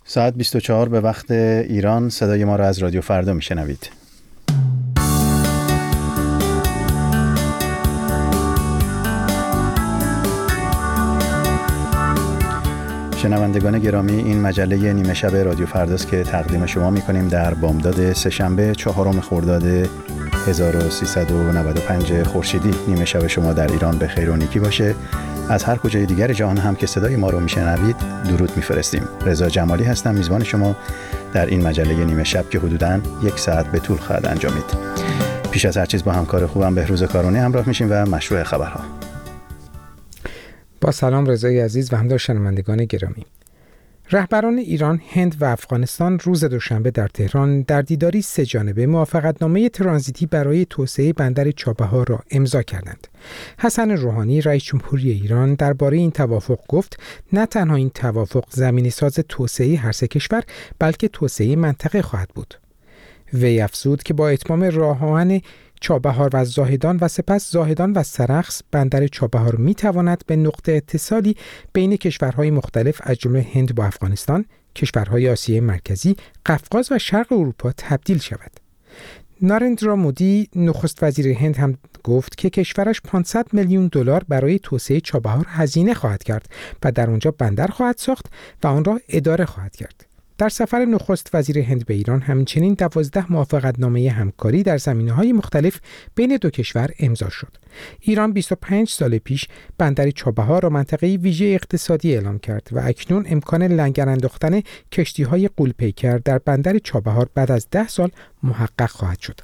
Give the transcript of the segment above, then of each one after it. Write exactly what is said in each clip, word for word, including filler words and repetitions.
ساعت بیست و چهار به وقت ایران. صدای ما را از رادیو فردا میشنوید. شنوندگان گرامی، این مجله نیمه شب رادیو فرداست که تقدیم شما میکنیم در بامداد سه‌شنبه چهارم خرداد هزار و سیصد و نود و پنج خورشیدی. نیمه شب شما در ایران به خیر و نیکی باشه. از هر کجای دیگر جهان هم که صدای ما رو میشنوید درود میفرستیم. رضا جمالی هستم، میزبان شما در این مجله نیمه شب که حدوداً یک ساعت به طول خواهد انجامید. پیش از هر چیز با همکار خوبم بهروز کارونی همراه میشیم و مشروع خبرها. با سلام رضای عزیز و همدار شنوندگان گرامی. رهبران ایران، هند و افغانستان روز دوشنبه در تهران در دیداری سه جانبه موافقتنامه ترانزیتی برای توسعه بندر چابهار را امضا کردند. حسن روحانی رئیس جمهوری ایران درباره این توافق گفت نه تنها این توافق زمینه‌ساز توسعه هر سه کشور بلکه توسعه منطقه خواهد بود. وی افزود که با اتمام راه آهن چابهار و زاهدان و سپس زاهدان و سرخس، بندر چابهار می تواند به نقطه اتصالی بین کشورهای مختلف از جمله هند با افغانستان، کشورهای آسیای مرکزی، قفقاز و شرق اروپا تبدیل شود. نارندرا مودی نخست وزیر هند هم گفت که کشورش پانصد میلیون دلار برای توسعه چابهار هزینه خواهد کرد و در آنجا بندر خواهد ساخت و آن را اداره خواهد کرد. در سفر نخست وزیر هند به ایران همچنین دوازده موافقتنامه همکاری در زمینه‌های مختلف بین دو کشور امضا شد. ایران بیست و پنج سال پیش بندر چابهار را منطقه ویژه اقتصادی اعلام کرد و اکنون امکان لنگر انداختن کشتی‌های غول‌پیکر در بندر چابهار بعد از ده سال محقق خواهد شد.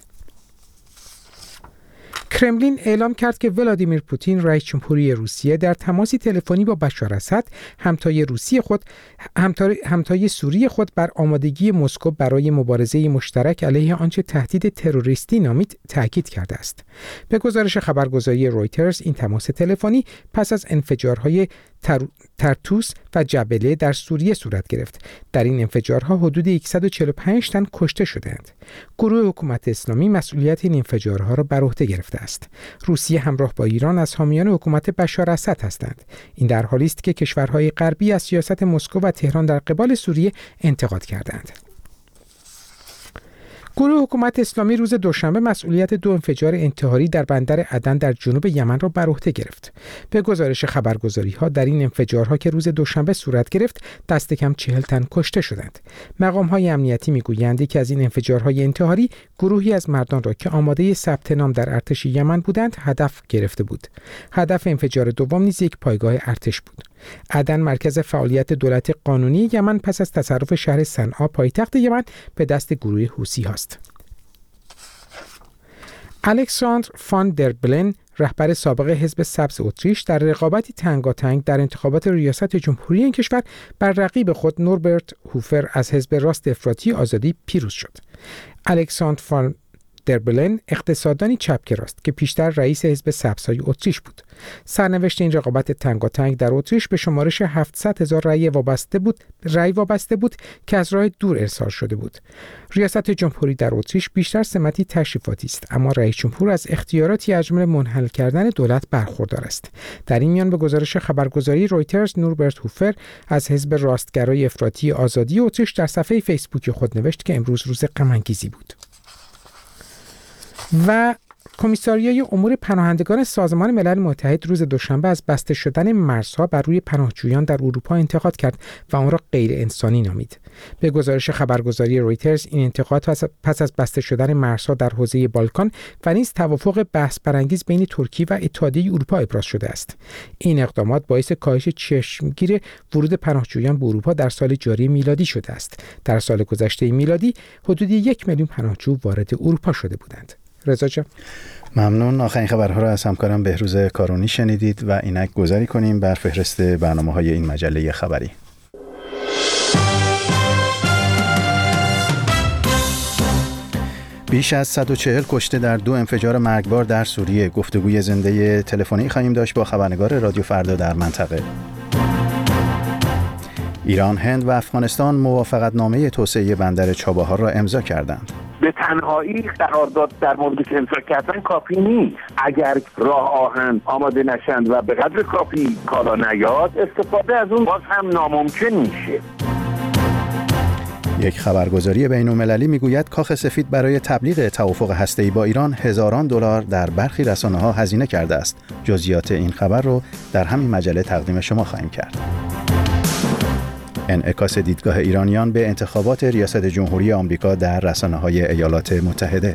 کرملین اعلام کرد که ولادیمیر پوتین رئیس جمهوری روسیه در تماسی تلفنی با بشار اسد همتای روسی خود همتای, همتای سوری خود بر آمادگی مسکو برای مبارزه مشترک علیه آنچه تهدید تروریستی نامید تاکید کرده است. به گزارش خبرگزاری رویترز این تماس تلفنی پس از انفجارهای تر... ترتوس و جبله در سوریه صورت گرفت. در این انفجارها حدود صد و چهل و پنج تن کشته شدند. گروه حکومت اسلامی مسئولیت این انفجارها را بر عهده گرفته است. روسیه همراه با ایران از حامیان حکومت بشار اسد هستند. این در حالی است که کشورهای غربی از سیاست مسکو و تهران در قبال سوریه انتقاد کردند. گروه حکومت اسلامی روز دوشنبه مسئولیت دو انفجار انتحاری در بندر عدن در جنوب یمن را بر عهده گرفت. به گزارش خبرگزاری‌ها در این انفجارها که روز دوشنبه صورت گرفت، دست کم چهل تن کشته شدند. مقام‌های امنیتی می‌گویند که از این انفجارهای انتحاری گروهی از مردان را که آماده ثبت نام در ارتش یمن بودند هدف گرفته بود. هدف انفجار دوم نیز یک پایگاه ارتش بود. عدن مرکز فعالیت دولت قانونی یمن پس از تصرف شهر صنعا پایتخت یمن به دست گروه حوثی است. الکساندر فان در بلن رهبر سابق حزب سبز اتریش در رقابتی تنگاتنگ در انتخابات ریاست جمهوری این کشور بر رقیب خود نوربرت هوفر از حزب راست افراطی آزادی پیروز شد. الکساندر فان در بلن اقتصاددانی چپگراست که پیشتر رئیس حزب سبزهای اتریش بود. سرنوشت این رقابت تنگاتنگ در اتریش به شمارش هفتصد هزار رأی وابسته بود، رأی وابسته بود که از راه دور ارسال شده بود. ریاست جمهوری در اتریش بیشتر سمتی تشریفاتی است، اما رئیس جمهور از اختیاراتی از جمله منحل کردن دولت برخوردار است. در این میان به گزارش خبرگزاری رویترز نوربرت هوفر از حزب راستگرای افراطی آزادی اتریش در صفحه فیسبوک خود نوشت که امروز روز غم‌انگیزی بود. و کمیساریای امور پناهندگان سازمان ملل متحد روز دوشنبه از بسته شدن مرزها بر روی پناهجویان در اروپا انتقاد کرد و آن را غیر انسانی نامید. به گزارش خبرگزاری رویترز این انتقاد پس از بسته شدن مرزها در حوزه بالکان و نیز توافق بحث برانگیز بین ترکیه و اتحادیه اروپا ابراز شده است. این اقدامات باعث کاهش چشمگیر ورود پناهجویان به اروپا در سال جاری میلادی شده است. در سال گذشته میلادی حدود یک میلیون پناهجو وارد اروپا شده بودند. رضا جان ممنون. آخرین خبرها را از همکارم بهروز کارونی شنیدید و اینک گذاری کنیم بر فهرست برنامه‌های این مجله خبری. بیش از صد و چهل کشته در دو انفجار مرگبار در سوریه. گفتگوی زنده تلفنی خواهیم داشت با خبرنگار رادیو فردا در منطقه. ایران، هند و افغانستان موافقتنامه توسعه بندر چابهار را امضا کردند. به تنهایی قرارداد در موردش امضا کردن کافی نیست. اگر راه آهن آماده نشند و به قدر کافی کالا نیاد، استفاده از اون باز هم ناممکن میشه. یک خبرگزاری بین‌المللی میگوید کاخ سفید برای تبلیغ توافق هسته‌ای با ایران هزاران دلار در برخی رسانه‌ها هزینه کرده است. جزئیات این خبر رو در همین مجله تقدیم شما خواهیم کرد. انعکاس دیدگاه ایرانیان به انتخابات ریاست جمهوری آمریکا در رسانه‌های ایالات متحده.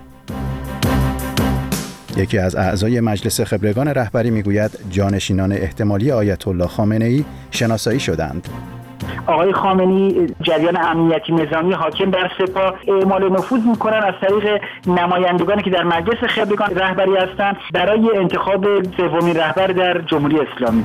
یکی از اعضای مجلس خبرگان رهبری میگوید جانشینان احتمالی آیت الله خامنه‌ای شناسایی شدند. آقای خامنه‌ای جریان امنیتی نظامی حاکم بر سپاه اعمال نفوذ میکنن از طریق نمایندگانی که در مجلس خبرگان رهبری هستند برای انتخاب سومین رهبر در جمهوری اسلامی.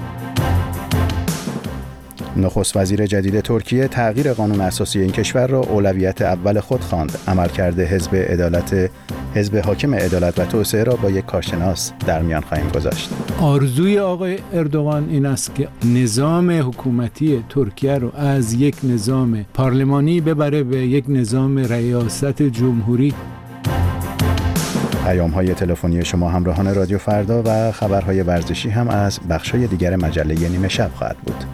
نخست وزیر جدید ترکیه تغییر قانون اساسی این کشور را اولویت اول خود خواند. عملکرد حزب عدالت حزب حاکم عدالت و توسعه را با یک کارشناس در میان خواهیم گذاشت. آرزوی آقای اردوغان این است که نظام حکومتی ترکیه رو از یک نظام پارلمانی ببره به یک نظام ریاست جمهوری. پیام‌های تلفنی شما همراهان رادیو فردا و خبرهای ورزشی هم از بخش‌های دیگر مجله نیمه شب خواهد بود.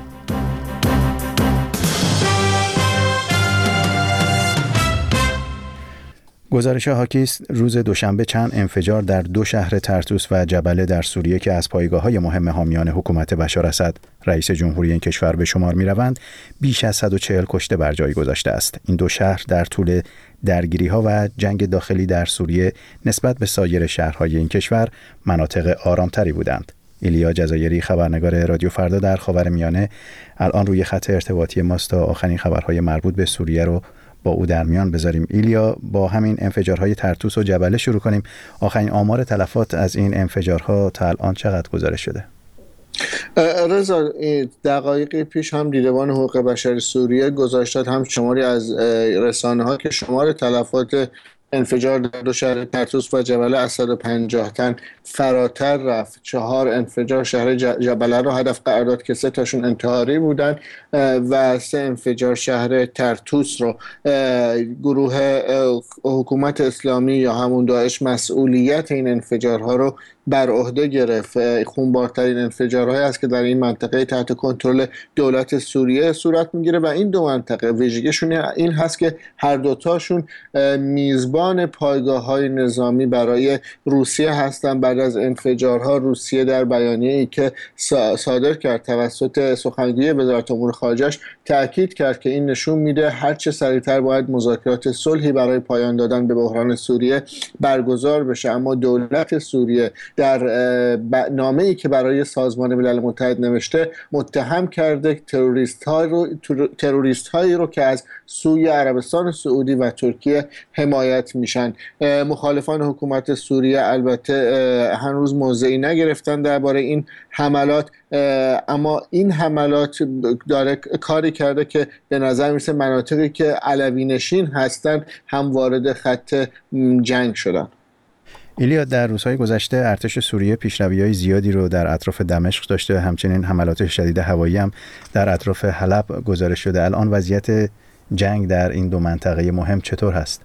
گزارش هاکیست روز دوشنبه چند انفجار در دو شهر ترتوس و جبله در سوریه که از پایگاه‌های مهم حامیان حکومت بشار اسد رئیس جمهوری این کشور به شمار می‌روند بیش از صد و چهل کشته بر جای گذاشته است. این دو شهر در طول درگیری‌ها و جنگ داخلی در سوریه نسبت به سایر شهرهای این کشور مناطق آرامتری بودند. ایلیا جزایری خبرنگار رادیو فردا در خاورمیانه الان روی خط ارتباطی ماست تا آخرین خبرهای مربوط به سوریه رو با او در میان بذاریم. ایلیا، با همین انفجارهای ترتوس و جبله شروع کنیم. آخرین آمار تلفات از این انفجارها تا الان چقدر گزارش شده؟ رضا، دقایقی پیش هم دیدبان حقوق بشر سوریه گزارش داد، هم شماری از رسانه‌ها که شمار تلفات انفجار در دو شهر ترتوس و جبله از صد و پنجاه تن فراتر رفت. چهار انفجار شهر جبله رو هدف قرار داد که سه تاشون انتحاری بودن و سه انفجار شهر ترتوس رو گروه حکومت اسلامی یا همون داعش مسئولیت این انفجارها رو بر عهده گرفت. خونبارترین انفجارهایی است که در این منطقه تحت کنترل دولت سوریه صورت میگیره و این دو منطقه ویژگیشون این هست که هر دوتاشون میزبان پایگاه‌های نظامی برای روسیه هستند. بعد از انفجارها روسیه در بیانیه‌ای که صادر کرد توسط سخنگوی وزارت امور خارجه‌اش تاکید کرد که این نشون میده هر چه سریعتر باید مذاکرات صلحی برای پایان دادن به بحران سوریه برگزار بشه، اما دولت سوریه در نامه‌ای که برای سازمان ملل متحد نوشته متهم کرده تروریست‌ها رو تروریست‌هایی رو که از سوی عربستان سعودی و ترکیه حمایت میشن. مخالفان حکومت سوریه البته هنوز موضعی نگرفتن درباره این حملات، اما این حملات داره کاری کرده که به نظر میرسه مناطقی که علوی نشین هستن هم وارد خط جنگ شدن. ایلیا، در روزهای گذشته ارتش سوریه پیشروی‌های زیادی رو در اطراف دمشق داشته، همچنین حملات شدید هوایی هم در اطراف حلب گزارش شده. الان وضعیت جنگ در این دو منطقه مهم چطور هست؟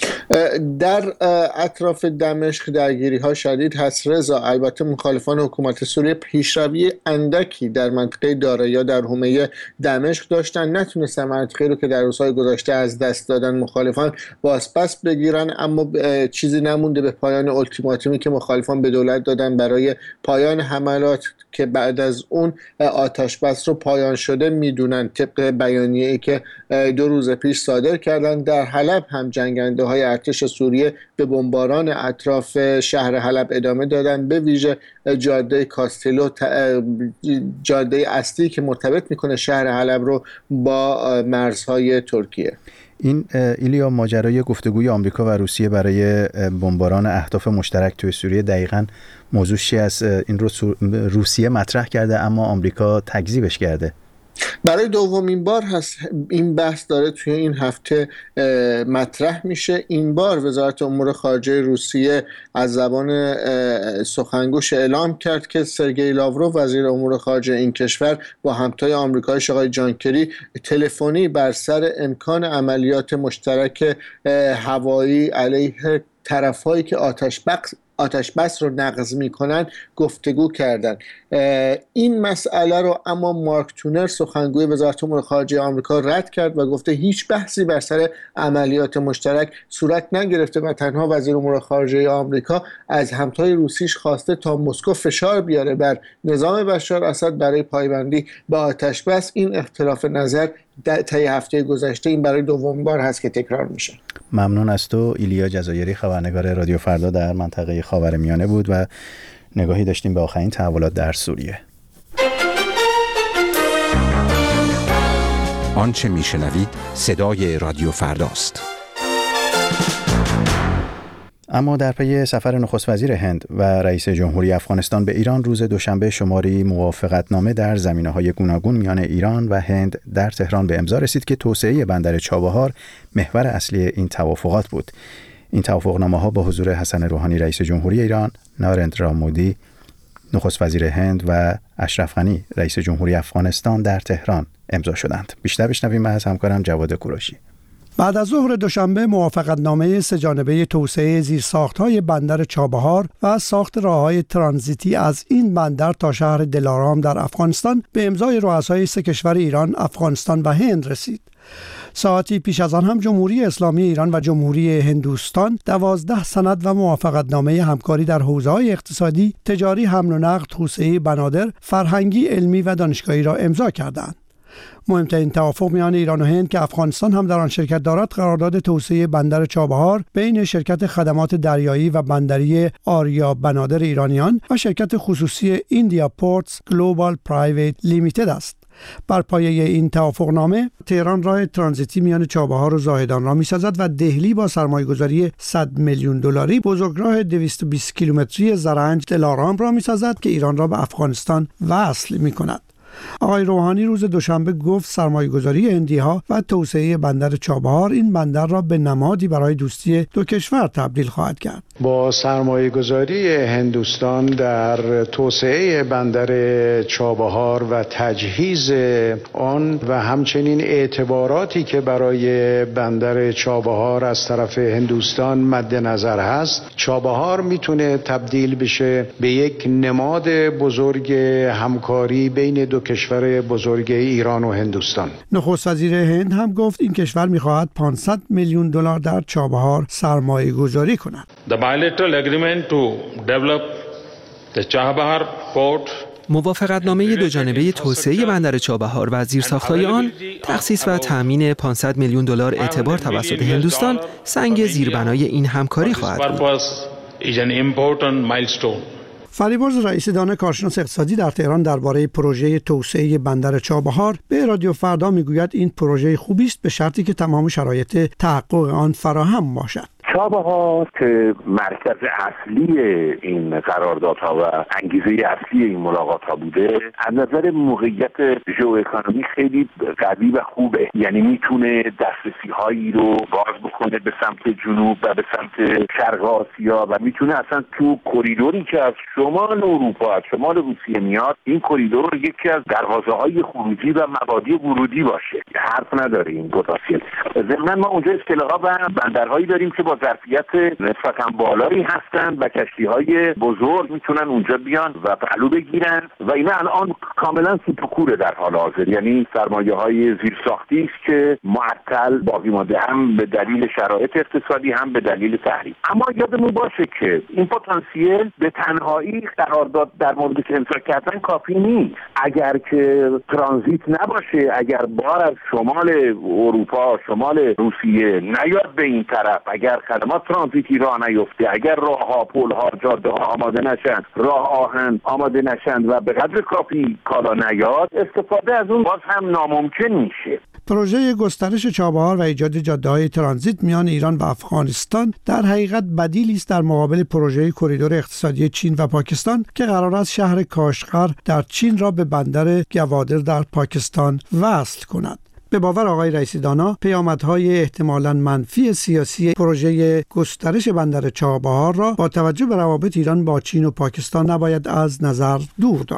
در اطراف دمشق درگیری ها شدید هست رضا. البته مخالفان حکومت سوریه پیشروی اندکی در منطقه داره یا در حومه دمشق داشتن، نتونستن منطقه رو که در روزهای گذشته از دست دادن مخالفان بازپس بگیرن، اما چیزی نمونده به پایان التیماتومی که مخالفان به دولت دادن برای پایان حملات که بعد از اون آتش بس رو پایان شده میدونن. طبق بیانیه‌ای که دو روز پیش صادر کردن، در حلب هم جنگنده های ارتش سوریه به بمباران اطراف شهر حلب ادامه دادن، به ویژه جاده کاستلو، جاده اصلی که مرتبط میکنه شهر حلب رو با مرزهای ترکیه. این ایلیا، ماجرای گفتگوی آمریکا و روسیه برای بمباران اهداف مشترک توی سوریه دقیقاً موضوعی است این رو روسیه مطرح کرده اما آمریکا تکذیبش کرده. برای دومین بار هست این بحث داره توی این هفته مطرح میشه. این بار وزارت امور خارجه روسیه از زبان سخنگوش اعلام کرد که سرگئی لاوروف وزیر امور خارجه این کشور با همتای آمریکایی آقای جان کری تلفنی بر سر امکان عملیات مشترک هوایی علیه طرف‌هایی که آتش بس آتش بس رو نقض میکنن گفتگو کردن. این مسئله رو اما مارک تونر سخنگوی وزارت امور خارجه آمریکا رد کرد و گفته هیچ بحثی بر سر عملیات مشترک صورت نگرفته و تنها وزیر امور خارجه آمریکا از همتای روسیش خواسته تا مسکو فشار بیاره بر نظام بشار اسد برای پایبندی به آتش بس. این اختلاف نظر طی هفته گذشته این برای دومین بار هست که تکرار میشه. ممنون از تو. ایلیا جزایری، خبرنگار رادیو فردا در منطقه خاورمیانه بود و نگاهی داشتیم به آخرین تحولات در سوریه. آنچه میشنوید صدای رادیو فرداست. اما در پی سفر نخست وزیر هند و رئیس جمهوری افغانستان به ایران روز دوشنبه شماری موافقتنامه در زمینه‌های گوناگون میان ایران و هند در تهران به امضا رسید که توسعه بندر چابهار محور اصلی این توافقات بود. این توافقنامه‌ها با حضور حسن روحانی رئیس جمهوری ایران، نارندرا مودی نخست وزیر هند و اشرف غنی رئیس جمهوری افغانستان در تهران امضا شدند. بیشتر بشنویم از همکارم جواد کوروشی. بعد از ظهر دوشنبه موافقتنامه سه‌جانبه توسعه زیرساخت‌های بندر چابهار و ساخت راه‌های ترانزیتی از این بندر تا شهر دلارام در افغانستان به امضای رؤسای سه کشور ایران، افغانستان و هند رسید. ساعتی پیش از آن هم جمهوری اسلامی ایران و جمهوری هندوستان دوازده سند و موافقتنامه همکاری در حوزه‌های اقتصادی، تجاری، حمل و نقل، توسعه بنادر، فرهنگی، علمی و دانشگاهی را امضا کردند. مهمترین توافق میان ایران و هند که افغانستان هم در آن شرکت دارد قرارداد توسعه بندر چابهار بین شرکت خدمات دریایی و بندری آریا بنادر ایرانیان و شرکت خصوصی ایندیا پورتس گلوبال پرایویت لیمیتد است. بر پایه این توافقنامه تهران راه ترانزیتی میان چابهار و زاهدان را می‌سازد و دهلی با سرمایه‌گذاری صد میلیون دلاری بزرگراه دویست و بیست کیلومتری زرنج دلارام را می‌سازد که ایران را به افغانستان وصل می‌کند. آقای روحانی روز دوشنبه گفت سرمایه‌گذاری هندی‌ها و توسعه بندر چابهار این بندر را به نمادی برای دوستی دو کشور تبدیل خواهد کرد. با سرمایه‌گذاری هندوستان در توسعه بندر چابهار و تجهیز آن و همچنین اعتباراتی که برای بندر چابهار از طرف هندوستان مد نظر هست، چابهار میتونه تبدیل بشه به یک نماد بزرگ همکاری بین دو کشور بزرگ ایران و هندوستان. نخست وزیر هند هم گفت این کشور می‌خواهد پانصد میلیون دلار در چابهار سرمایه گذاری کند. The bilateral agreement to develop the Chabahar port موافقتنامه دوجانبه توسعه بندر چابهار و زیرساخت‌های آن، تخصیص و تامین پانصد میلیون دلار اعتبار توسط هندوستان سنگ زیربنای این همکاری خواهد بود. فریبرز رئیس دانه کارشناس اقتصادی در تهران درباره پروژه توسعه بندر چابهار به رادیو فردا میگوید این پروژه خوبی است به شرطی که تمام شرایط تحقق آن فراهم باشد. چابهار که مرکز اصلی این قراردادها و انگیزه اصلی این ملاقات ها بوده، از نظر موقعیت ژئواکونومی خیلی قوی و خوبه، یعنی میتونه دسترسی هایی رو باز بکنه به سمت جنوب و به سمت شرق آسیا و میتونه اصلا تو کریدوری که از شمال اروپا از شمال روسیه میاد، این کریدور یکی از دروازه های خروجی و مبادی ورودی باشه. حرف نداره این پتانسیل. ضمن ما اونجا اصطلاحا و بندرهایی داریم که با ظرفیت نسبتاً بالایی هستند و کشتی‌های بزرگ میتونن اونجا بیان و پهلو بگیرن و اینا الان کاملا سوپکوره در حال حاضر، یعنی سرمایه‌های زیرساختی است که معطل باقی مانده، هم به دلیل شرایط اقتصادی هم به دلیل تحریم. اما یادمون باشه که این پتانسیل به تنهایی قرارداد در مورد که امضا کردن کافی نیست. اگر که ترانزیت نباشه، اگر بار از شمال اروپا شمال روسیه نیاد به این طرف، اگر خدمات ترانزیتی راه نیفته، اگر راه‌ها، پل‌ها، جاده‌ها آماده نشن، راه آهن آماده نشن و به قدر کافی کالا نیاد، استفاده از اون باز هم ناممکن میشه. پروژه گسترش چابهار و ایجاد جاده‌های ترانزیت میان ایران و افغانستان در حقیقت بدیلی است در مقابل پروژه کریدور اقتصادی چین و پاکستان که قرار است شهر کاشغر در چین را به بندر گوادر در پاکستان وصل کند. به باور آقای رئیسی دانا، پیامدهای احتمالاً منفی سیاسی پروژه گسترش بندر چابهار را با توجه به روابط ایران با چین و پاکستان نباید از نظر دور داشت.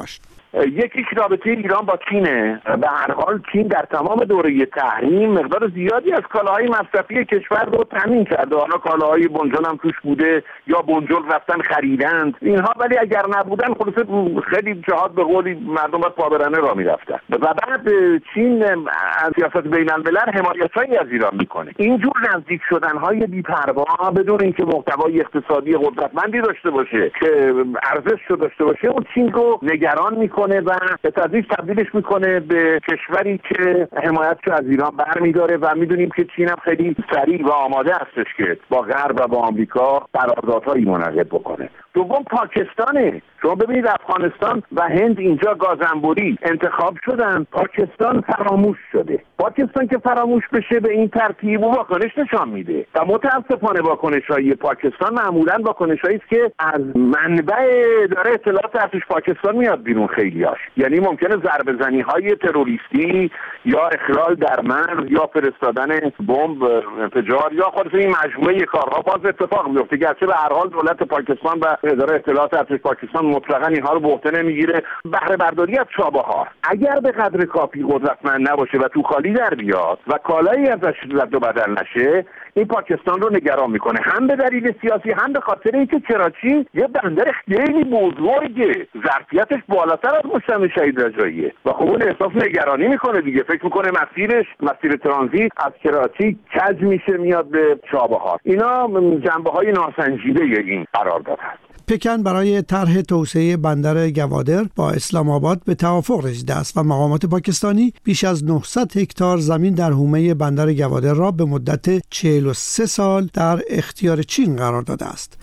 یکیش رابطه ایران با چینه. به هر حال چین در تمام دوره تحریم مقدار زیادی از کالاهای مصرفی کشور رو تامین کرده. حالا کالاهای بنجل هم توش بوده یا بنجل رفتن خریدند اینها، ولی اگر نبودن خلاص خیلی جهات به قولی مردم باید پابرهنه را میرفتن. و بعد چین از سیاست بین الملل حمایتایی از ایران میکنه. اینجور نزدیک شدن های بی‌پروا بدون اینکه محتوای اقتصادی قدرتمندی داشته باشه که ارزش رو داشته باشه، اون چین رو نگران میکنه و به تدریج تبدیلش میکنه به کشوری که حمایتشو از ایران برمیداره. و میدونیم که چین هم خیلی سریع و آماده هستش که با غرب و با آمریکا قراردادهایی منعقد بکنه. دوم پاکستانه. شما ببینید افغانستان و هند اینجا گازنبوری انتخاب شدن، پاکستان فراموش شده. پاکستان که فراموش بشه به این ترتیب و واکنش نشان میده و متاسفانه واکنش‌های پاکستان معمولاً واکنش‌هایی است که از منبع اداره اطلاعات ارتش پاکستان میاد بیرون خیلیاش. یعنی ممکنه ضربه زنی‌های تروریستی یا اخلال در مرز یا فرستادن بمب انفجار یا خود این مجموعه کارها باز اتفاق میفته. گرچه به هر حال دولت پاکستان و اداره اطلاعات ارتش پاکستان مطلقاً اینها رو به عهده نمیگیره. بهره برداری از چابهار اگر به قدر کافی قدرتمند نباشه و تو خالی در بیاد و کالایی ازش رد و بدل نشه، این پاکستان رو نگران میکنه، هم به دلیل سیاسی هم به خاطر اینکه کراچی یه بندر خیلی بزرگه، ظرفیتش بالاتر از مجتمع شهید رجاییه و خب اون احساس نگرانی میکنه دیگه. فکر میکنه مسیرش مسیر ترانزیت از کراچی کج میشه میاد به چابهار. اینا جنبه‌های ناسنجیده این قرارداد هست. پکن برای طرح توسعه بندر گوادر با اسلام آباد به توافق رسیده است و مقامات پاکستانی بیش از نهصد هکتار زمین در حومه بندر گوادر را به مدت چهل و سه سال در اختیار چین قرار داده است.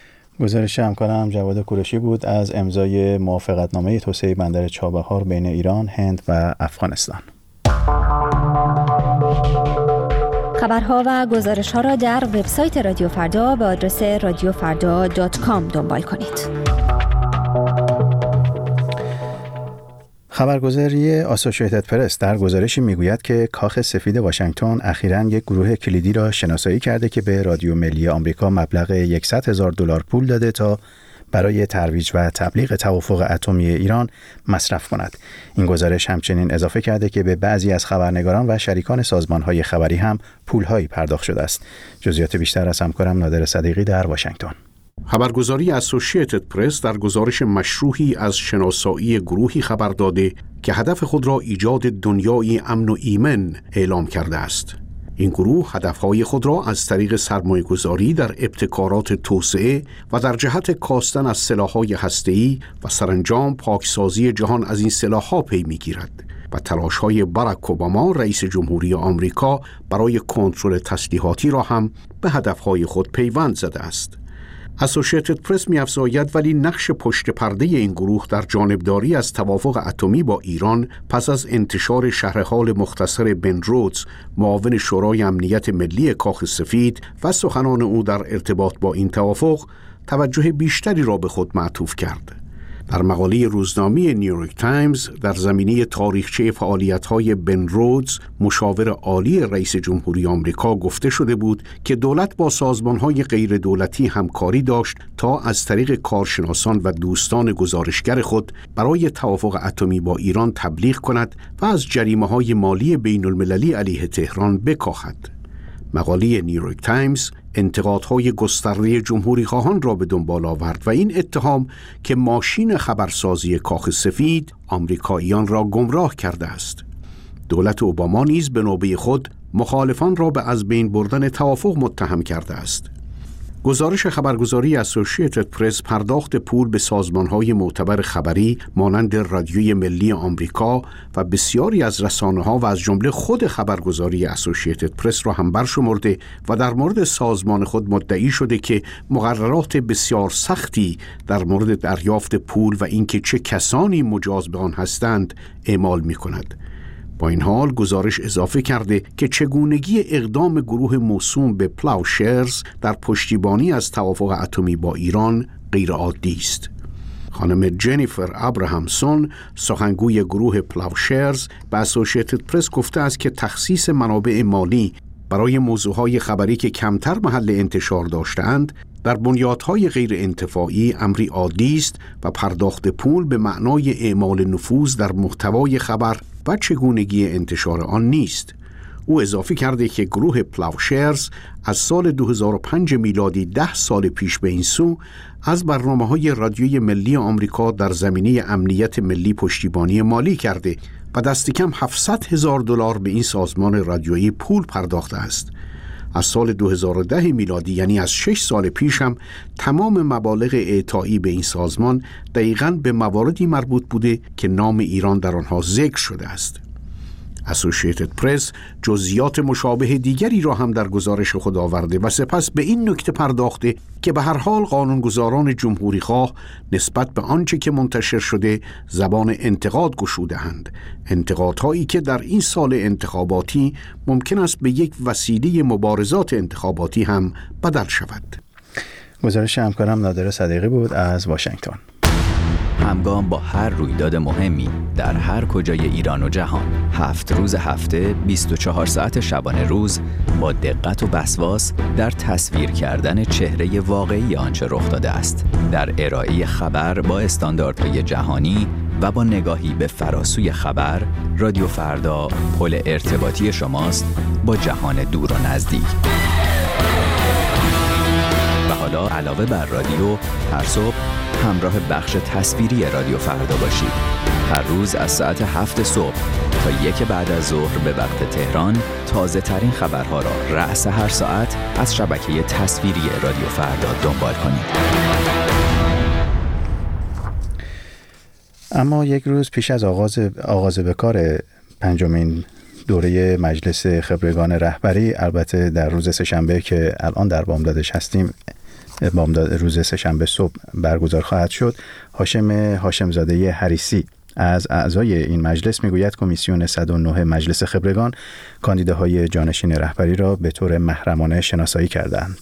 گزارش همکارم جواد کوروشی بود از امضای موافقتنامه توسعه بندر چابهار بین ایران، هند و افغانستان. خبرها و گزارش‌ها را در وبسایت رادیو فردا به آدرس رادیو فردا دات کام دنبال کنید. خبرگزاری آسوشییتد پرس در گزارشی میگوید که کاخ سفید واشنگتن اخیراً یک گروه کلیدی را شناسایی کرده که به رادیو ملی آمریکا مبلغ صد هزار دلار پول داده تا برای ترویج و تبلیغ توافق اتمی ایران مصرف کند. این گزارش همچنین اضافه کرده که به بعضی از خبرنگاران و شریکان سازمان‌های خبری هم پول‌هایی پرداخت شده است. جزئیات بیشتر از همکارم نادر صدیقی در واشنگتن. خبرگزاری اسوشییتد پرس در گزارش مشروحی از شناسایی گروهی خبر داده که هدف خود را ایجاد دنیایی امن و ایمن اعلام کرده است. این گروه هدفهای خود را از طریق سرمایه‌گذاری در ابتکارات توسعه و در جهت کاستن از سلاح‌های هسته‌ای و سرانجام پاکسازی جهان از این سلاح‌ها پی می‌گیرد و تلاش‌های باراک اوباما رئیس جمهوری آمریکا برای کنترل تسلیحاتی را هم به هدفهای خود پیوند زده است. اسوشییتد پرس می‌افزاید ولی نقش پشت پرده این گروه در جانبداری از توافق اتمی با ایران پس از انتشار شرح حال مختصر بن رودز معاون شورای امنیت ملی کاخ سفید و سخنان او در ارتباط با این توافق توجه بیشتری را به خود معطوف کرد. در مقاله روزنامه نیویورک تایمز در زمینه تاریخچه فعالیت‌های بن رودز مشاور عالی رئیس جمهوری آمریکا گفته شده بود که دولت با سازمان‌های غیر دولتی همکاری داشت تا از طریق کارشناسان و دوستان گزارشگر خود برای توافق اتمی با ایران تبلیغ کند و از جریمه‌های مالی بین‌المللی علیه تهران بکاهد. مقاله نیویورک تایمز انتقادهای گسترده جمهوری‌خواهان را به دنبال آورد و این اتهام که ماشین خبرسازی کاخ سفید آمریکاییان را گمراه کرده است. دولت اوباما نیز به نوبه خود مخالفان را به از بین بردن توافق متهم کرده است. گزارش خبرگزاری اسوشییتد پرس پرداخت پول به سازمان‌های معتبر خبری مانند رادیوی ملی آمریکا و بسیاری از رسانه‌ها و از جمله خود خبرگزاری اسوشییتد پرس را هم برشمرده و در مورد سازمان خود مدعی شده که مقررات بسیار سختی در مورد دریافت پول و اینکه چه کسانی مجاز به آن هستند اعمال می‌کند. با این حال گزارش اضافه کرده که چگونگی اقدام گروه موسوم به پلاوشرز در پشتیبانی از توافق اتمی با ایران غیر عادی است. خانم جنیفر ابراهامسون سخنگوی گروه پلاوشرز به اسوشییتد پرس گفته است که تخصیص منابع مالی برای موضوعهای خبری که کمتر محل انتشار داشتند در بنیادهای غیر انتفاعی امری عادی است و پرداخت پول به معنای اعمال نفوذ در محتوای خبر و چگونگی انتشار آن نیست. او اضافه کرده که گروه پلاوشرز از سال دو هزار و پنج میلادی ده سال پیش به این سو از برنامه‌های رادیوی ملی آمریکا در زمینه امنیت ملی پشتیبانی مالی کرده و دست کم هفتصد هزار دلار به این سازمان رادیویی پول پرداخته است. از سال دو هزار و ده میلادی یعنی از شش سال پیش هم تمام مبالغ اعطایی به این سازمان دقیقاً به مواردی مربوط بوده که نام ایران در آنها ذکر شده است. اسوسییتد پرس جزئیات مشابه دیگری را هم در گزارش خود آورده و سپس به این نکته پرداخته که به هر حال قانونگذاران جمهوری خواه نسبت به آنچه که منتشر شده زبان انتقاد گشوده‌اند، انتقادهایی که در این سال انتخاباتی ممکن است به یک وسیله مبارزات انتخاباتی هم بدل شود. گزارش همکارم نادر صدیقی بود از واشنگتن. همگام با هر رویداد مهمی در هر کجای ایران و جهان، هفت روز هفته، بیست و چهار ساعت شبانه روز، با دقت و وسواس در تصویر کردن چهره واقعی آنچه رخ داده است، در ارائه خبر با استانداردهای جهانی و با نگاهی به فراسوی خبر، رادیو فردا پل ارتباطی شماست با جهان دور و نزدیک. و حالا علاوه بر رادیو، هر صبح همراه بخش تصویری رادیو فردا باشید. هر روز از ساعت هفت صبح تا یک بعد از ظهر به وقت تهران تازه ترین خبرها را رأس هر ساعت از شبکه تصویری رادیو فردا دنبال کنید. اما یک روز پیش از آغاز آغاز به کار پنجمین دوره مجلس خبرگان رهبری، البته در روز سه‌شنبه که الان در بامدادش هستیم، بامداد روز سه‌شنبه صبح برگزار خواهد شد، هاشم هاشمزاده حریسی از اعضای این مجلس میگوید کمیسیون صد و نه مجلس خبرگان کاندیداهای جانشین رهبری را به طور محرمانه شناسایی کردند.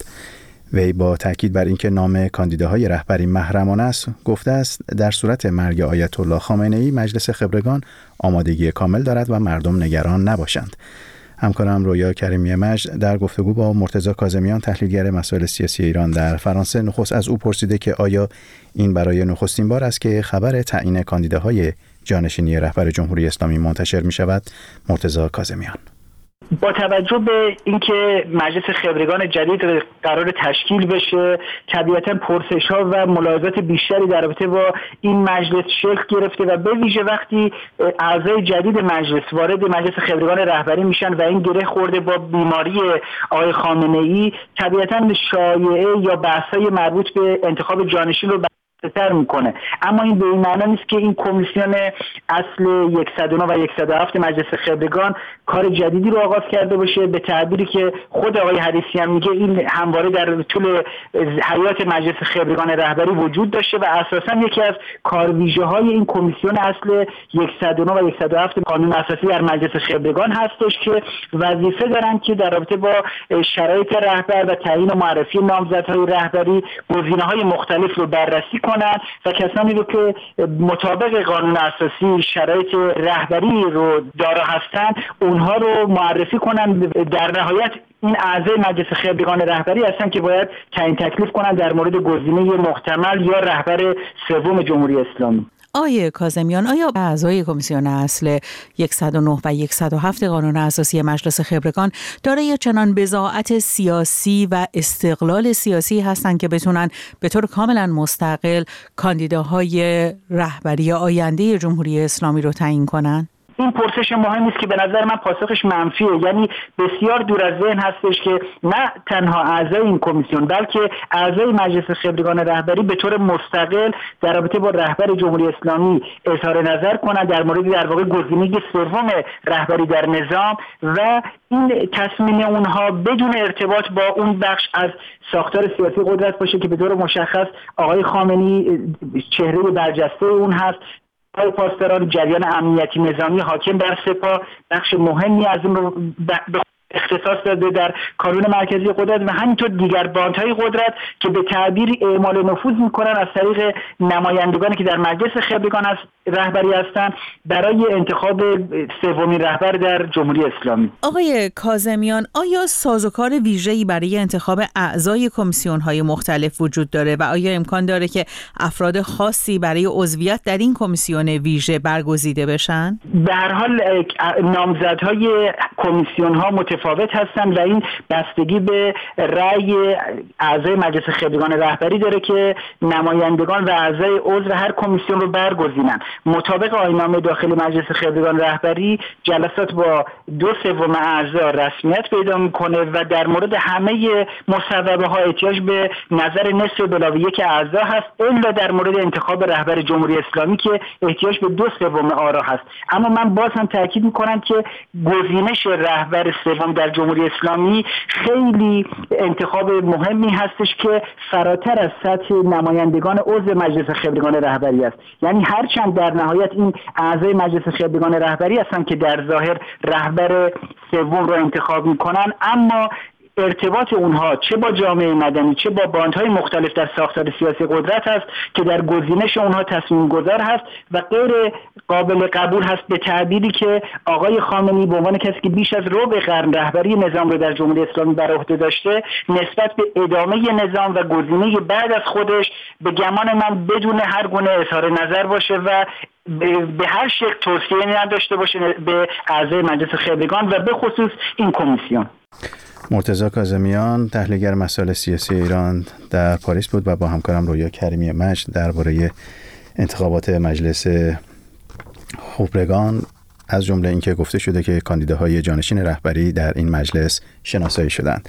وی با تاکید بر اینکه نام کاندیداهای رهبری محرمانه است گفته است در صورت مرگ آیت الله خامنه‌ای مجلس خبرگان آمادگی کامل دارد و مردم نگران نباشند. همکارم رویا کریمی مجد در گفتگو با مرتضی کاظمیان تحلیلگر مسائل سیاسی ایران در فرانسه نخست از او پرسیده که آیا این برای نخستین بار است که خبر تعیین کاندیداهای جانشینی رهبر جمهوری اسلامی منتشر می شود؟ مرتضی کاظمیان: با توجه به اینکه مجلس خبرگان جدید قرار تشکیل بشه، طبیعتاً پرسش‌ها و ملاحظات بیشتری در رابطه با این مجلس شکل گرفته و به ویژه وقتی اعضای جدید مجلس وارد مجلس خبرگان رهبری میشن و این گره خورده با بیماری آقای خامنه‌ای، طبیعتاً شایعه یا بحث‌های مربوط به انتخاب جانشین رو تر میکنه. اما این به این معنی نیست که این کمیسیون اصل صد و نه و صد و هفت مجلس خبرگان کار جدیدی رو آغاز کرده باشه. به تعبیری که خود آقای حریسی هم میگه، این همواره در طول حیات مجلس خبرگان رهبری وجود داشته و اساسا یکی از کارویژه های این کمیسیون اصل صد و نه و صد و هفت قانون اساسی در مجلس خبرگان هستش که وظیفه دارن که در رابطه با شرایط رهبر و تعیین و معرفی نامزدهای رهبری گزینه‌های مختلف رو بررسی کنن و کسانی رو که مطابق قانون اساسی شرایط رهبری رو دارا هستن اونها رو معرفی کنن. در نهایت این اعضای مجلس خبرگان رهبری هستن که باید تعیین تکلیف کنن در مورد گزینه محتمل یا رهبر سوم جمهوری اسلامی. آقای کاظمیان، آیا اعضای کمیسیون اصل صد و نه و صد و هفت قانون اساسی مجلس خبرگان دارای چنان بضاعت سیاسی و استقلال سیاسی هستند که بتونن به طور کاملا مستقل کاندیداهای رهبری آینده جمهوری اسلامی رو تعیین کنن؟ این پرسش مهمی است که به نظر من پاسخش منفیه. یعنی بسیار دور از ذهن هستش که نه تنها اعضای این کمیسیون بلکه اعضای مجلس خبرگان رهبری به طور مستقل در رابطه با رهبر جمهوری اسلامی اظهار نظر کنند در مورد در واقع گزینه سوم رهبری در نظام و این تصمیم اونها بدون ارتباط با اون بخش از ساختار سیاسی قدرت باشه که به طور مشخص آقای خامنه‌ای چهره برجسته اون هست. آقای پاسداران، جریان امنیتی نظامی حاکم بر سپاه بخش مهمی از اون رو به اختصاص داده در کانون مرکزی قدرت و همینطور دیگر باندهای قدرت که به تعبیر اعمال نفوذ میکنن از طریق نمایندگانی که در مجلس خبرگان از رهبری هستند برای انتخاب سومین رهبر در جمهوری اسلامی. آقای کاظمیان، آیا سازوکار ویژه‌ای برای انتخاب اعضای کمیسیون‌های مختلف وجود داره و آیا امکان داره که افراد خاصی برای عضویت در این کمیسیون ویژه برگزیده بشن؟ به هر حال نامزدهای کمیسیون‌ها متفاوت هستند و این بستگی به رأی اعضای مجلس خبرگان رهبری داره که نمایندگان و اعضای عضو هر کمیسیون رو برگزینن. مطابق آیین‌نامه داخلی مجلس خبرگان رهبری جلسات با دو سوم اعضا رسمیت پیدا میکنه و در مورد همه مصوبه ها احتیاج به نظر نصف علاوه یک اعضا هست، الا در مورد انتخاب رهبر جمهوری اسلامی که احتیاج به دو سوم آرا هست. اما من باز هم تاکید میکنم که گزینش رهبر سوم در جمهوری اسلامی خیلی انتخاب مهمی هستش که فراتر از سطح نمایندگان عضو مجلس خبرگان رهبری است. یعنی هرچند در نهایت این اعضای مجلس خبرگان رهبری هستن که در ظاهر رهبر سوم رو انتخاب میکنن، اما ارتباط اونها چه با جامعه مدنی چه با باندهای مختلف در ساختار سیاسی قدرت است که در گزینش اونها تصمیم گذار هست و غیر قابل قبول هست به تعبیری که آقای خامنه‌ای به عنوان کسی که بیش از ربع قرن رهبری نظام رو در جمهوری اسلامی بر عهده داشته نسبت به ادامه نظام و گزینه بعد از خودش به گمان من بدون هر گونه اظهار نظر باشه و به هر شکل توصیه نداشته باشه به اعضای مجلس خبرگان و به خصوص این کمیسیون. مرتضی کاظمیان، تحلیلگر مسائل سیاسی ایران، در پاریس بود و با همکارم رویا کریمی مجد درباره انتخابات مجلس خبرگان از جمله اینکه گفته شده که کاندیداهای جانشین رهبری در این مجلس شناسایی شدند.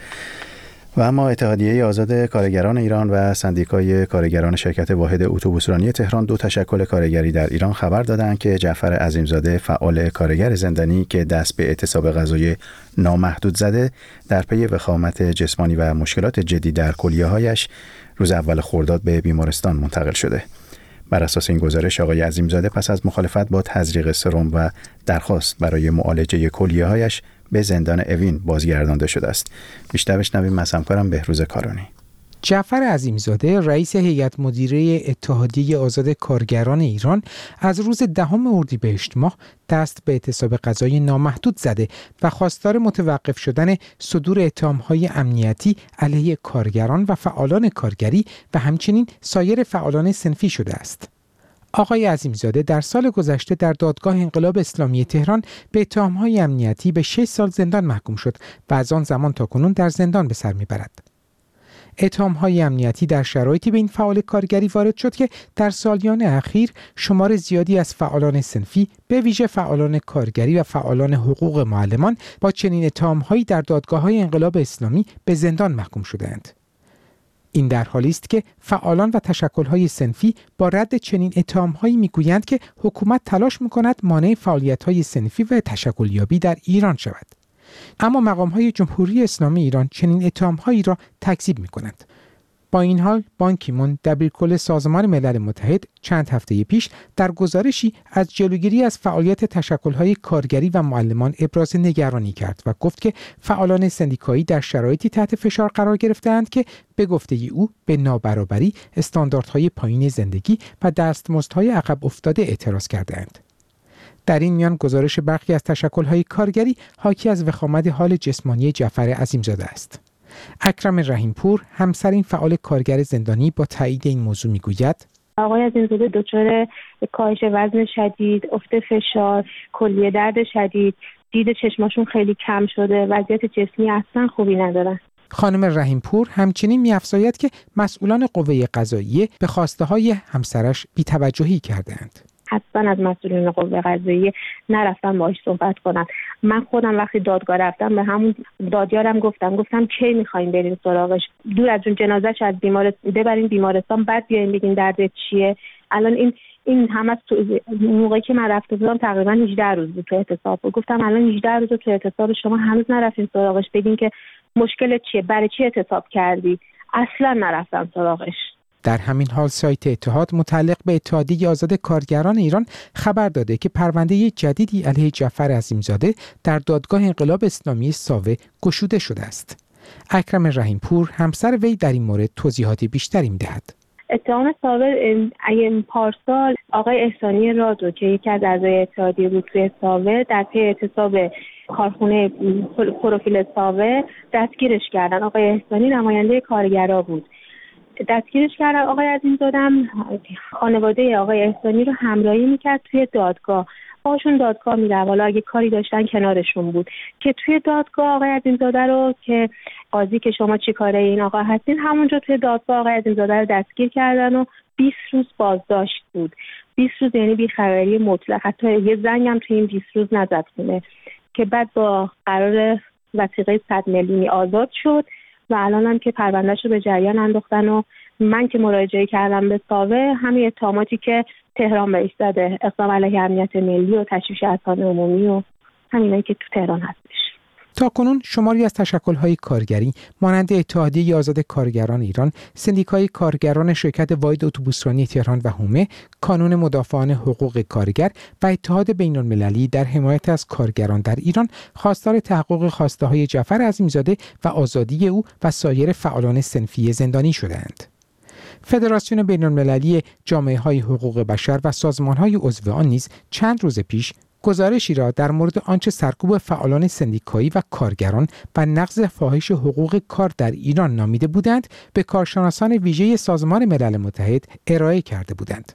و اما اتحادیه آزاد کارگران ایران و سندیکای کارگران شرکت واحد اتوبوسرانی تهران دو تشکل کارگری در ایران خبر دادند که جعفر عظیمزاده فعال کارگر زندانی که دست به اعتصاب غذایی نامحدود زده در پی وخامت جسمانی و مشکلات جدی در کلیه‌هایش روز اول خرداد به بیمارستان منتقل شده. بر اساس این گزارش آقای عظیمزاده پس از مخالفت با تزریق سرم و درخواست برای معالجه کلیه‌هایش به زندان اوین بازگردانده شده است. بیشتر بشنویم از همکارم بهروز کارانی. جعفر عظیمزاده رئیس هیئت مدیره اتحادیه آزاد کارگران ایران از روز دهم اردیبهشت ماه دست به اعتصاب غذایی نامحدود زده و خواستار متوقف شدن صدور اتهام‌های امنیتی علیه کارگران و فعالان کارگری و همچنین سایر فعالان صنفی شده است. آقای عظیمزاده در سال گذشته در دادگاه انقلاب اسلامی تهران به اتهام‌های امنیتی به شش سال زندان محکوم شد و از آن زمان تا کنون در زندان به سر می‌برد. اتهام‌های امنیتی در شرایطی به این فعال کارگری وارد شد که در سالیان اخیر شمار زیادی از فعالان صنفی به ویژه فعالان کارگری و فعالان حقوق معلمان با چنین اتهام‌هایی در دادگاه‌های انقلاب اسلامی به زندان محکوم شدند. این در حالی است که فعالان و تشکل‌های صنفی با رد چنین اتهام‌هایی می‌گویند که حکومت تلاش می‌کند مانع فعالیت‌های صنفی و تشکلیابی در ایران شود. اما مقام‌های جمهوری اسلامی ایران چنین اتهام‌هایی را تکذیب می‌کنند. با این حال بان کی مون دبیرکل سازمان ملل متحد چند هفته پیش در گزارشی از جلوگیری از فعالیت تشکل‌های کارگری و معلمان ابراز نگرانی کرد و گفت که فعالان سندیکایی در شرایطی تحت فشار قرار گرفته‌اند که به گفته او به نابرابری، استانداردهای پایین زندگی و دستمزدهای عقب افتاده اعتراض کرده‌اند. در این میان گزارش برخی از تشکل‌های کارگری حاکی از وخامت حال جسمانی جعفر عظیمزاده است. اکرم رحیمپور، همسر این فعال کارگر زندانی، با تایید این موضوع میگوید: آقای عظیمزاده دچار کاهش وزن شدید، افت فشار، کلیه درد شدید، دید چشماشون خیلی کم شده، وضعیت جسمی اصلا خوبی ندارن. خانم رحیمپور همچنین می‌افزاید که مسئولان قوه قضاییه به خواسته‌های همسرش بی‌توجهی کرده‌اند. حتما از مسئولین قوه قضاییه نرفتم باهاش صحبت کنم. من خودم وقتی دادگاه رفتم به همون دادیارم گفتم گفتم کی می‌خواید بریم سراغش، دور از اون جنازه‌اش از بیمارستان ببرین بیمارستان، بعد بیاین بگین دردت چیه. الان این این همه موقعی که من رفته بودم تقریبا هجده روز بود تو اعتصاب. گفتم الان هجده روز تو اعتصاب شما هنوز نرفتین سراغش بگین که مشکل چیه، برای چی اعتصاب کردی. اصلا نرفتم سراغش. در همین حال سایت اتحاد متعلق به اتحادیه آزاد کارگران ایران خبر داده که پرونده جدیدی علیه جعفر عظیمزاده در دادگاه انقلاب اسلامی ساوه گشوده شده است. اکرم رحیمپور همسر وی در این مورد توضیحات بیشتری می‌دهد. اتهام ساوه این پارسال آقای احسانی رادو که یکی از اعضای اتحادیه بود توی ساوه در پی اعتصاب کارخونه پروفیل ساوه دستگیرش کردن. آقای احسانی نماینده کارگرا بود. دستگیرش کردن. آقای عظیمزاده هم خانواده آقای احسانی رو همراهی میکرد توی دادگاه. باشون دادگاه میره، حالا اگه کاری داشتن کنارشون بود که توی دادگاه آقای عظیمزاده رو که قاضی که شما چی کاره این آقا هستین، همونجا توی دادگاه آقای عظیمزاده رو دستگیر کردن و بیست روز بازداشت بود. بیست روز یعنی بی‌خبری مطلق، حتی یه زنگ هم توی این بیست روز نزد خونه، که بعد با قرار وثیقه صد میلیونی آزاد شد و الان هم که پروندهش رو به جریان انداختن. و من که مراجعه کردم به ساوه، همین اتهاماتی که تهران بهش زده، اقدام علیه امنیت ملی و تشویش اذهان عمومی و همینایی که تو تهران هستش. تا کنون شماری از تشکل‌های کارگری مانند اتحادیه آزاد کارگران ایران، سندیکای کارگران شرکت واحد اتوبوسرانی تهران و هومه، کانون مدافعان حقوق کارگر و اتحاد بین‌المللی در حمایت از کارگران در ایران خواستار تحقق خواسته‌های جعفر عظیمزاده و آزادی او و سایر فعالان صنفی زندانی شدند. فدراسیون بین‌المللی جامعه‌های حقوق بشر و سازمان‌های عضو آن نیز چند روز پیش گزارشی را در مورد آنچه سرکوب فعالان سندیکایی و کارگران و نقض فاحش حقوق کار در ایران نامیده بودند به کارشناسان ویژه سازمان ملل متحد ارائه کرده بودند.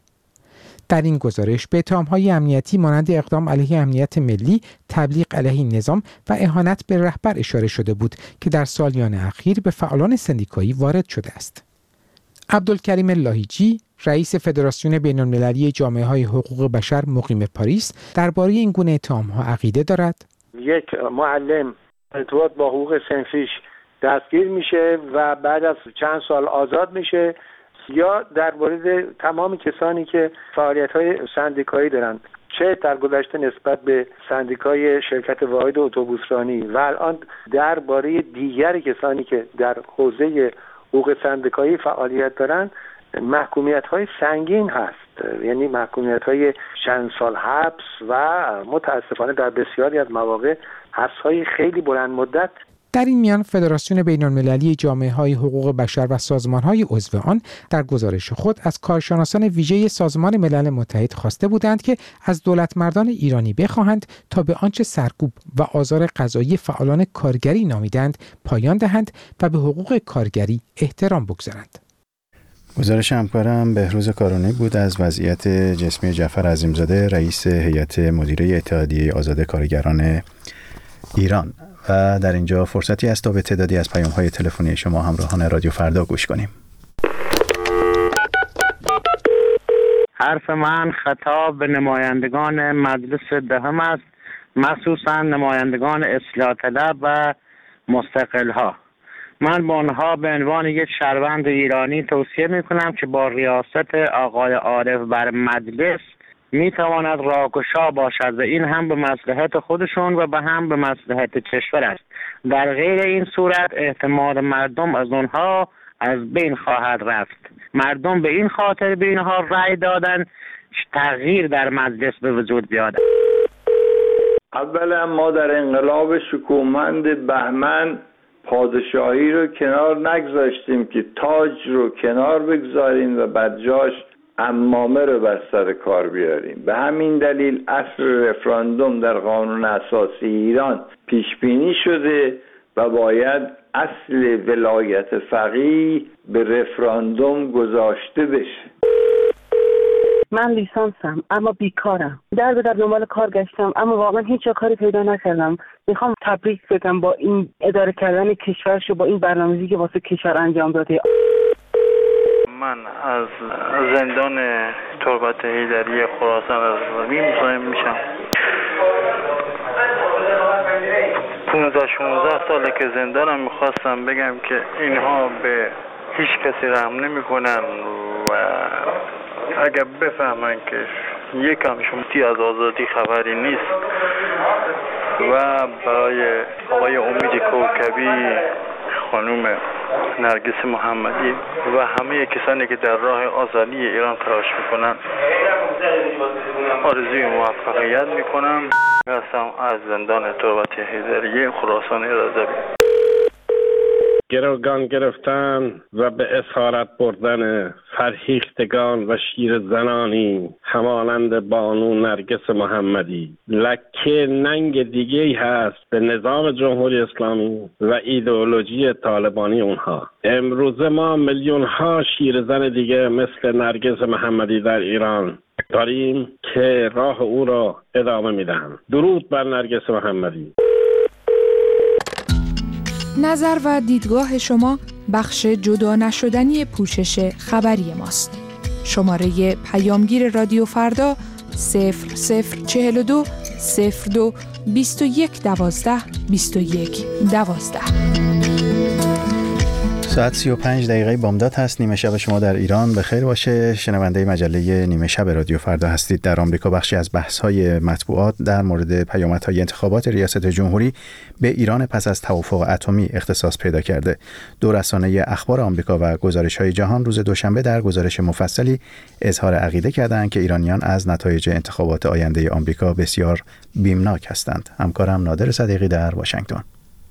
در این گزارش به اتهام‌های امنیتی مانند اقدام علیه امنیت ملی، تبلیغ علیه نظام و اهانت به رهبر اشاره شده بود که در سالیان اخیر به فعالان سندیکایی وارد شده است. عبدالکریم لاهیجی، رئیس فدراسیون بین‌المللی جامعه‌های حقوق بشر مقیم پاریس، درباره این گونه اتهام‌ها عقیده دارد. یک معلم ارتباط با حقوق صنفیش دستگیر میشه و بعد از چند سال آزاد میشه، یا در مورد تمام کسانی که فعالیت‌های سندیکایی دارند، چه در گذشته نسبت به سندیکای شرکت واحد اتوبوسرانی و الان درباره دیگر کسانی که در حوزه حقوق سندیکایی فعالیت دارند، محکومیت‌های سنگین هست، یعنی محکومیت‌های چند سال حبس و متاسفانه در بسیاری از مواقع حبس‌های خیلی بلند مدت. در این میان فدراسیون بین‌المللی جامعه‌های حقوق بشر و سازمان‌های عضو آن در گزارش خود از کارشناسان ویژه سازمان ملل متحد خواسته بودند که از دولتمردان ایرانی بخواهند تا به آنچه سرکوب و آزار قضایی فعالان کارگری نامیدند پایان دهند و به حقوق کارگری احترام بگذارند. گزارش همکارم بهروز کارونی بود از وضعیت جسمی جعفر عظیمزاده، رئیس هیئت مدیره اتحادیه آزاد کارگران ایران. و در اینجا فرصتی است تا به تعدادی از پیام‌های تلفنی شما همراهان رادیو فردا گوش کنیم. حرف من خطاب به نمایندگان مجلس دهم است، مخصوصا نمایندگان اصلاح طلب و مستقل‌ها. من به آنها به عنوان یک شهروند ایرانی توصیه می‌کنم که با ریاست آقای عارف بر مجلس می‌تواند راهگشا باشد و این هم به مصلحت خودشون و به هم به مصلحت کشور است. در غیر این صورت احتمال مردم از آنها از بین خواهد رفت. مردم به این خاطر به اینها رأی دادن تغییر در مجلس به وجود بیاد. اولا ما در انقلاب شکوهمند بهمن پادشاهی رو کنار نگذاشتیم که تاج رو کنار بگذاریم و بعد جاش عمامه رو بر سر کار بیاریم. به همین دلیل اصل رفراندوم در قانون اساسی ایران پیش بینی شده و باید اصل ولایت فقیه به رفراندوم گذاشته بشه. من لیسانسم اما بیکارم. در به در دنبال کار گشتم اما واقعا هیچ جا کاری پیدا نکردم. میخوام تبریک بگم با این اداره کردن کشورش و با این برنامه‌ریزی که واسه کشور انجام داده. من از زندان تربت حیدری خراسان از مزاحم میشم. پونزده شانزده ساله که زندانم. میخواستم بگم که اینها به هیچ کسی رحم نمی کنن و اگر بفهمن که یکمشون از آزادی خبری نیست و برای آقای امید کوکبی، خانوم نرگس محمدی و همه کسانی که در راه آزادی ایران تلاش میکنن آرزوی موفقیت میکنم. هستم از زندان تربت حیدریه خراسان رضوی. گروگان گرفتن و به اسارت بردن فرهیختگان و شیر زنانی همانند بانو نرگس محمدی لکه ننگ دیگه‌ای هست به نظام جمهوری اسلامی و ایدئولوژی طالبانی اونها. امروز ما میلیون ها شیر زن دیگه مثل نرگس محمدی در ایران داریم که راه او را ادامه میدن. درود بر نرگس محمدی. نظر و دیدگاه شما بخش جدا نشدنی پوشش خبری ماست. شماره پیامگیر رادیو فردا صفر صفر چهل و دو صفر دو بیست و یک دوازده بیست و یک دوازده. ساعت سی و پنج دقیقه بامداد هست. نیمه شب شما در ایران بخیر باشه. شنونده مجله نیمه شب رادیو فردا هستید. در آمریکا بخشی از بحث‌های مطبوعات در مورد پیامدهای انتخابات ریاست جمهوری به ایران پس از توافق اتمی اختصاص پیدا کرده. دو رسانه اخبار آمریکا و گزارش‌های جهان روز دوشنبه در گزارش مفصلی اظهار عقیده کردند که ایرانیان از نتایج انتخابات آینده آمریکا بسیار بیمناک هستند. همکارم نادر صدیقی در واشنگتن.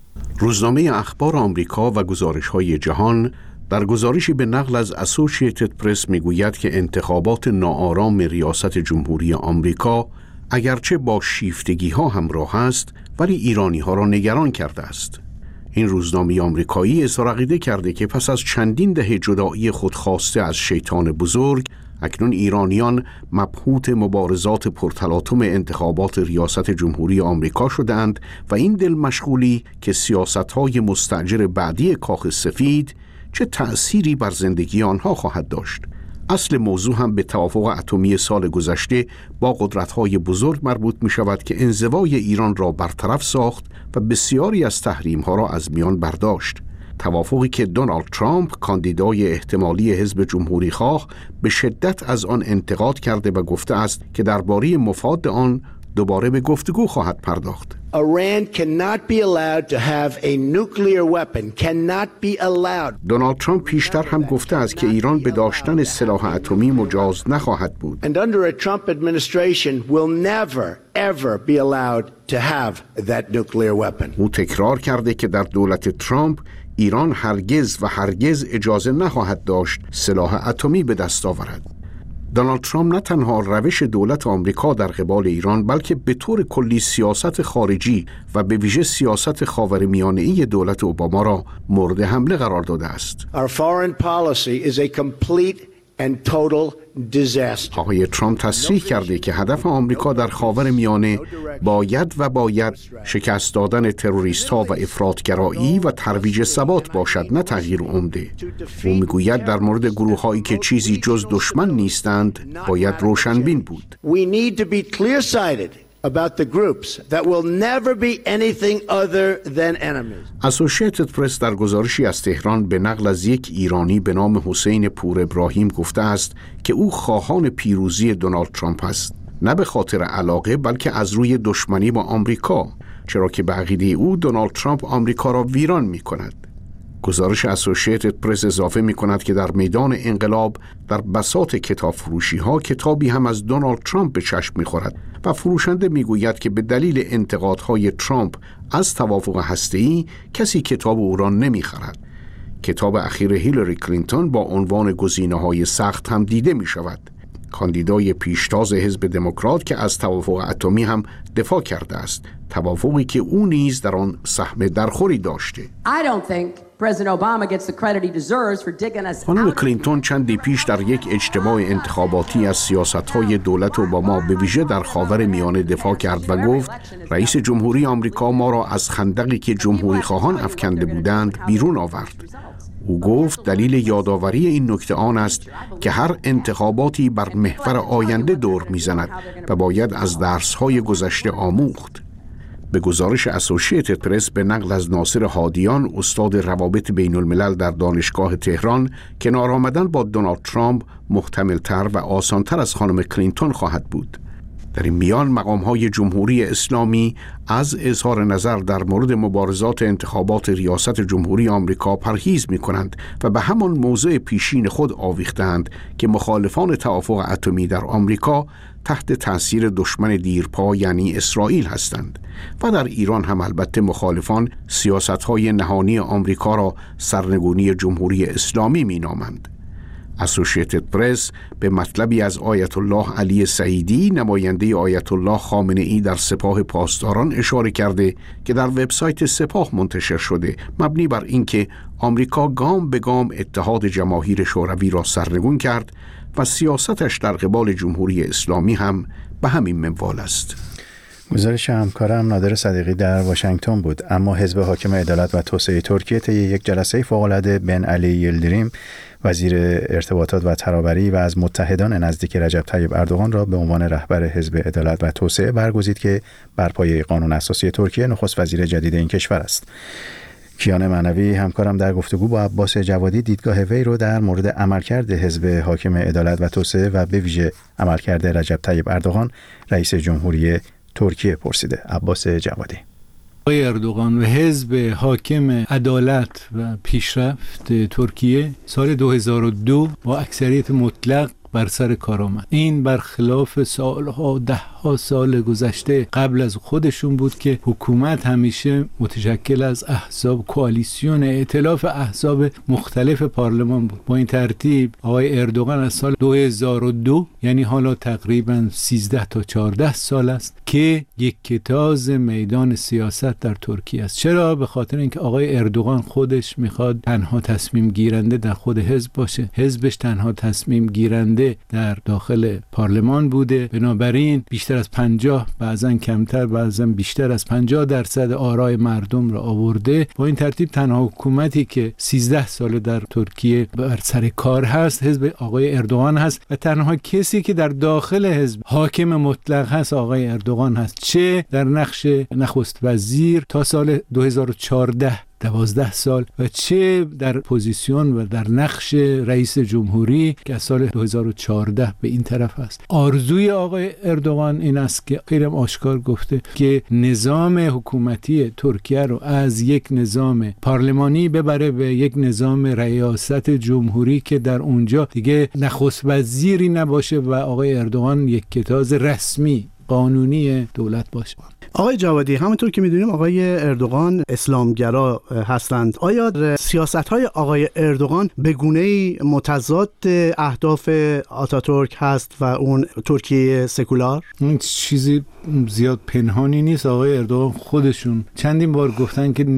روزنامه اخبار آمریکا و گزارش‌های جهان در گزارشی به نقل از اسوسییتد پرس میگوید که انتخابات ناآرام ریاست جمهوری آمریکا اگرچه با شیفتگی‌ها همراه است ولی ایرانی‌ها را نگران کرده است. این روزنامه آمریکایی اظهار عقیده کرده که پس از چندین دهه جدایی خودخواسته از شیطان بزرگ، اکنون ایرانیان مبهوت مبارزات پرتلاطم انتخابات ریاست جمهوری آمریکا شدند و این دل مشغولی که سیاست‌های مستأجر بعدی کاخ سفید چه تأثیری بر زندگی آنها خواهد داشت. اصل موضوع هم به توافق اتمی سال گذشته با قدرت‌های بزرگ مربوط می شود که انزوای ایران را برطرف ساخت و بسیاری از تحریم‌ها را از میان برداشت. توافقی که دونالد ترامپ کاندیدای احتمالی حزب جمهوری خواه به شدت از آن انتقاد کرده و گفته است که درباره مفاد آن دوباره به گفتگو خواهد پرداخت. Iran cannot be allowed to have a nuclear weapon. Cannot be allowed. دونالد ترامپ پیشتر هم گفته است که ایران به داشتن سلاح اتمی مجاز نخواهد بود. And under a Trump administration will never ever be allowed to have that nuclear weapon. او تکرار کرده که در دولت ترامپ ایران هرگز و هرگز اجازه نخواهد داشت سلاح اتمی به دست آورد. دونالد ترامپ نه تنها روش دولت آمریکا در قبال ایران بلکه به طور کلی سیاست خارجی و به ویژه سیاست خاورمیانه‌ای دولت اوباما را مورد حمله قرار داده است. Our foreign policy is a complete and total disaster. آقای ترامپ تصریح کرده که هدف آمریکا در خاورمیانه باید و باید شکست دادن تروریست‌ها و افراطگرایی و ترویج ثبات باشد، نه تغییر عمده. او میگوید در مورد گروه‌هایی که چیزی جز دشمن نیستند باید روشنبین بود. We need to be clear-sighted about the groups that will never be anything other than enemies. اسوسییتد پرس در گزارشی از تهران به نقل از یک ایرانی به نام حسین پور ابراهیم گفته است که او خواهان پیروزی دونالد ترامپ است، نه به خاطر علاقه بلکه از روی دشمنی با آمریکا، چرا که به عقیده او دونالد ترامپ آمریکا را ویران می کند. گزارش اسوسییتد پرس اضافه می کند که در میدان انقلاب در بساط کتاب فروشی ها کتابی هم از دونالد ترامپ به چشم می خورد و فروشنده می گوید که به دلیل انتقادهای ترامپ از توافق هسته‌ای کسی کتاب او را نمی خرد. کتاب اخیر هیلاری کلینتون با عنوان گزینه‌های سخت هم دیده می شود. کاندیدای پیشتاز حزب دموکرات که از توافق اتمی هم دفاع کرده است، توافقی که او نیز در آن سهم درخوری داشته. خانم کلینتون چندی پیش در یک اجتماع انتخاباتی از سیاست‌های دولت اوباما به ویژه در خاورمیانه دفاع کرد و گفت رئیس جمهوری آمریکا ما را از خندقی که جمهوری خواهان افکنده بودند بیرون آورد. او گفت دلیل یادآوری این نکته آن است که هر انتخاباتی بر محور آینده دور می‌زند و باید از درس‌های گذشته آموخت. به گزارش اسوسییتد پرس به نقل از ناصر هادیان استاد روابط بین الملل در دانشگاه تهران، کنار آمدن با دونالد ترامپ محتمل‌تر و آسان‌تر از خانم کلینتون خواهد بود. در این میان مقام‌های جمهوری اسلامی از اظهار نظر در مورد مبارزات انتخابات ریاست جمهوری آمریکا پرهیز می‌کنند و به همان موضع پیشین خود آویختند که مخالفان توافق اتمی در آمریکا تحت تأثیر دشمن دیرپا یعنی اسرائیل هستند و در ایران هم البته مخالفان سیاست‌های نهانی آمریکا را سرنگونی جمهوری اسلامی می‌نامند. اسوشیتد پرس به مطلبی از آیت الله علی سعیدی نماینده آیت الله خامنه ای در سپاه پاسداران اشاره کرده که در وبسایت سپاه منتشر شده، مبنی بر اینکه آمریکا گام به گام اتحاد جماهیر شوروی را سرنگون کرد و سیاستش در قبال جمهوری اسلامی هم به همین منوال است. گزارش همکارم نادر صدیقی در واشنگتن بود. اما حزب حاکم عدالت و توسعه ترکیه طی یک جلسه فوق‌العاده بن علی یلدریم وزیر ارتباطات و ترابری و از متحدان نزدیک رجب طیب اردوغان را به عنوان رهبر حزب عدالت و توسعه برگزید که بر پایه قانون اساسی ترکیه نخست وزیر جدید این کشور است. کیان معنوی همکارم در گفتگو با عباس جوادی دیدگاه وی رو در مورد عملکرد حزب حاکم عدالت و توسعه و به ویژه عملکرد رجب طیب اردوغان رئیس جمهوری ترکیه پرسیده. عباس جوادی: آقای اردوغان و حزب حاکم عدالت و پیشرفت ترکیه سال دو هزار و دو با اکثریت مطلق بر سر کار آمد. این برخلاف سالها دهها سال گذشته قبل از خودشون بود که حکومت همیشه متشکل از احزاب کوالیسیون ائتلاف احزاب مختلف پارلمان بود. با این ترتیب آقای اردوغان از سال دو هزار و دو یعنی حالا تقریبا سیزده تا چهارده سال است که یک کتاز میدان سیاست در ترکیه است. چرا؟ به خاطر اینکه آقای اردوغان خودش میخواد تنها تصمیم گیرنده در خود حزب باشه. حزبش تنها تصمیم گیرنده در داخل پارلمان بوده. بنابراین بیشتر از پنجاه، بعضا کمتر، بعضا بیشتر از پنجاه درصد آرای مردم را آورده. با این ترتیب تنها حکومتی که سیزده سال در ترکیه بر سر کار هست حزب آقای اردوغان هست و تنها کسی که در داخل حزب حاکم مطلق هست آقای اردوغان هست، چه در نقش نخست وزیر تا سال دو هزار و چهارده دوازده سال و چه در پوزیسیون و در نقش رئیس جمهوری که از سال دو هزار و چهارده به این طرف است. آرزوی آقای اردوغان این است که خیلی آشکار گفته که نظام حکومتی ترکیه رو از یک نظام پارلمانی ببره به یک نظام ریاست جمهوری که در اونجا دیگه نخست وزیری نباشه و آقای اردوغان یک کتاز رسمی قانونی دولت باشه. آقای جوادی، همونطور که میدونیم آقای اردوغان اسلامگرا هستند. آیا سیاست‌های آقای اردوغان به گونه‌ای متضاد اهداف آتاتورک هست و اون ترکیه سکولار؟ این چیزی زیاد پنهانی نیست. آقای اردوغان خودشون چندین بار گفتن که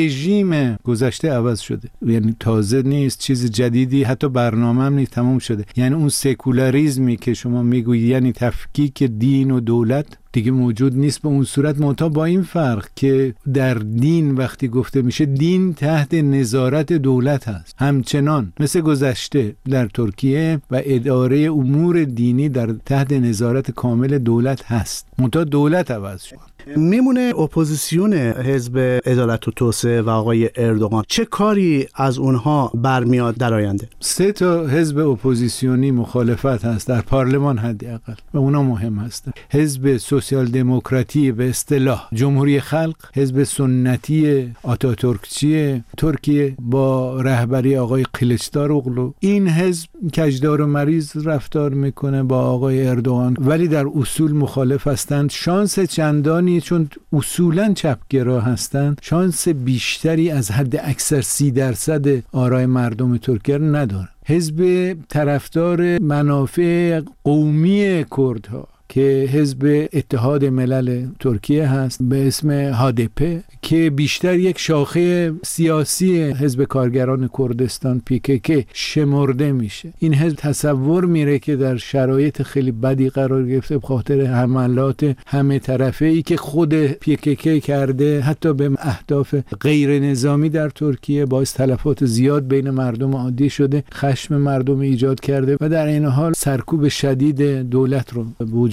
رژیم گذشته عوض شده، یعنی تازه نیست، چیز جدیدی، حتی برنامه هم نیست، تمام شده. یعنی اون سکولاریسمی که شما میگویید یعنی تفکیک دین و دولت دیگه موجود نیست به اون صورت، منتها با این فرق که در دین وقتی گفته میشه دین تحت نظارت دولت هست، همچنان مثل گذشته در ترکیه و اداره امور دینی در تحت نظارت کامل دولت هست، منتها دولت عوض شد. میمونه اپوزیسیون حزب عدالت و توسعه و آقای اردوغان، چه کاری از اونها برمیاد در آینده؟ سه تا حزب اپوزیسیونی مخالفت هست در پارلمان حداقل و اونا مهم هستند. حزب سوسیال دموکراتی به اصطلاح جمهوری خلق، حزب سنتی آتاتورکچی ترکیه با رهبری آقای کلیچداروغلو. این حزب کجدار و مریض رفتار میکنه با آقای اردوغان ولی در اصول مخالف هستند. شانس چندانی چون اصولاً چپگرا هستند، شانس بیشتری از حد اکثر سی درصد آرای مردم ترکیه رو ندارن. حزب طرفدار منافع قومی کردها که حزب اتحاد ملل ترکیه هست به اسم هادپ که بیشتر یک شاخه سیاسی حزب کارگران کردستان پی کی کی شمرده میشه. این حزب تصور میره که در شرایط خیلی بدی قرار گرفته به خاطر حملات همه طرفه ای که خود پی کی کی کرده، حتی به اهداف غیر نظامی در ترکیه، باعث تلفات زیاد بین مردم عادی شده، خشم مردم ایجاد کرده و در این حال سرکوب شدید دولت رو به وجود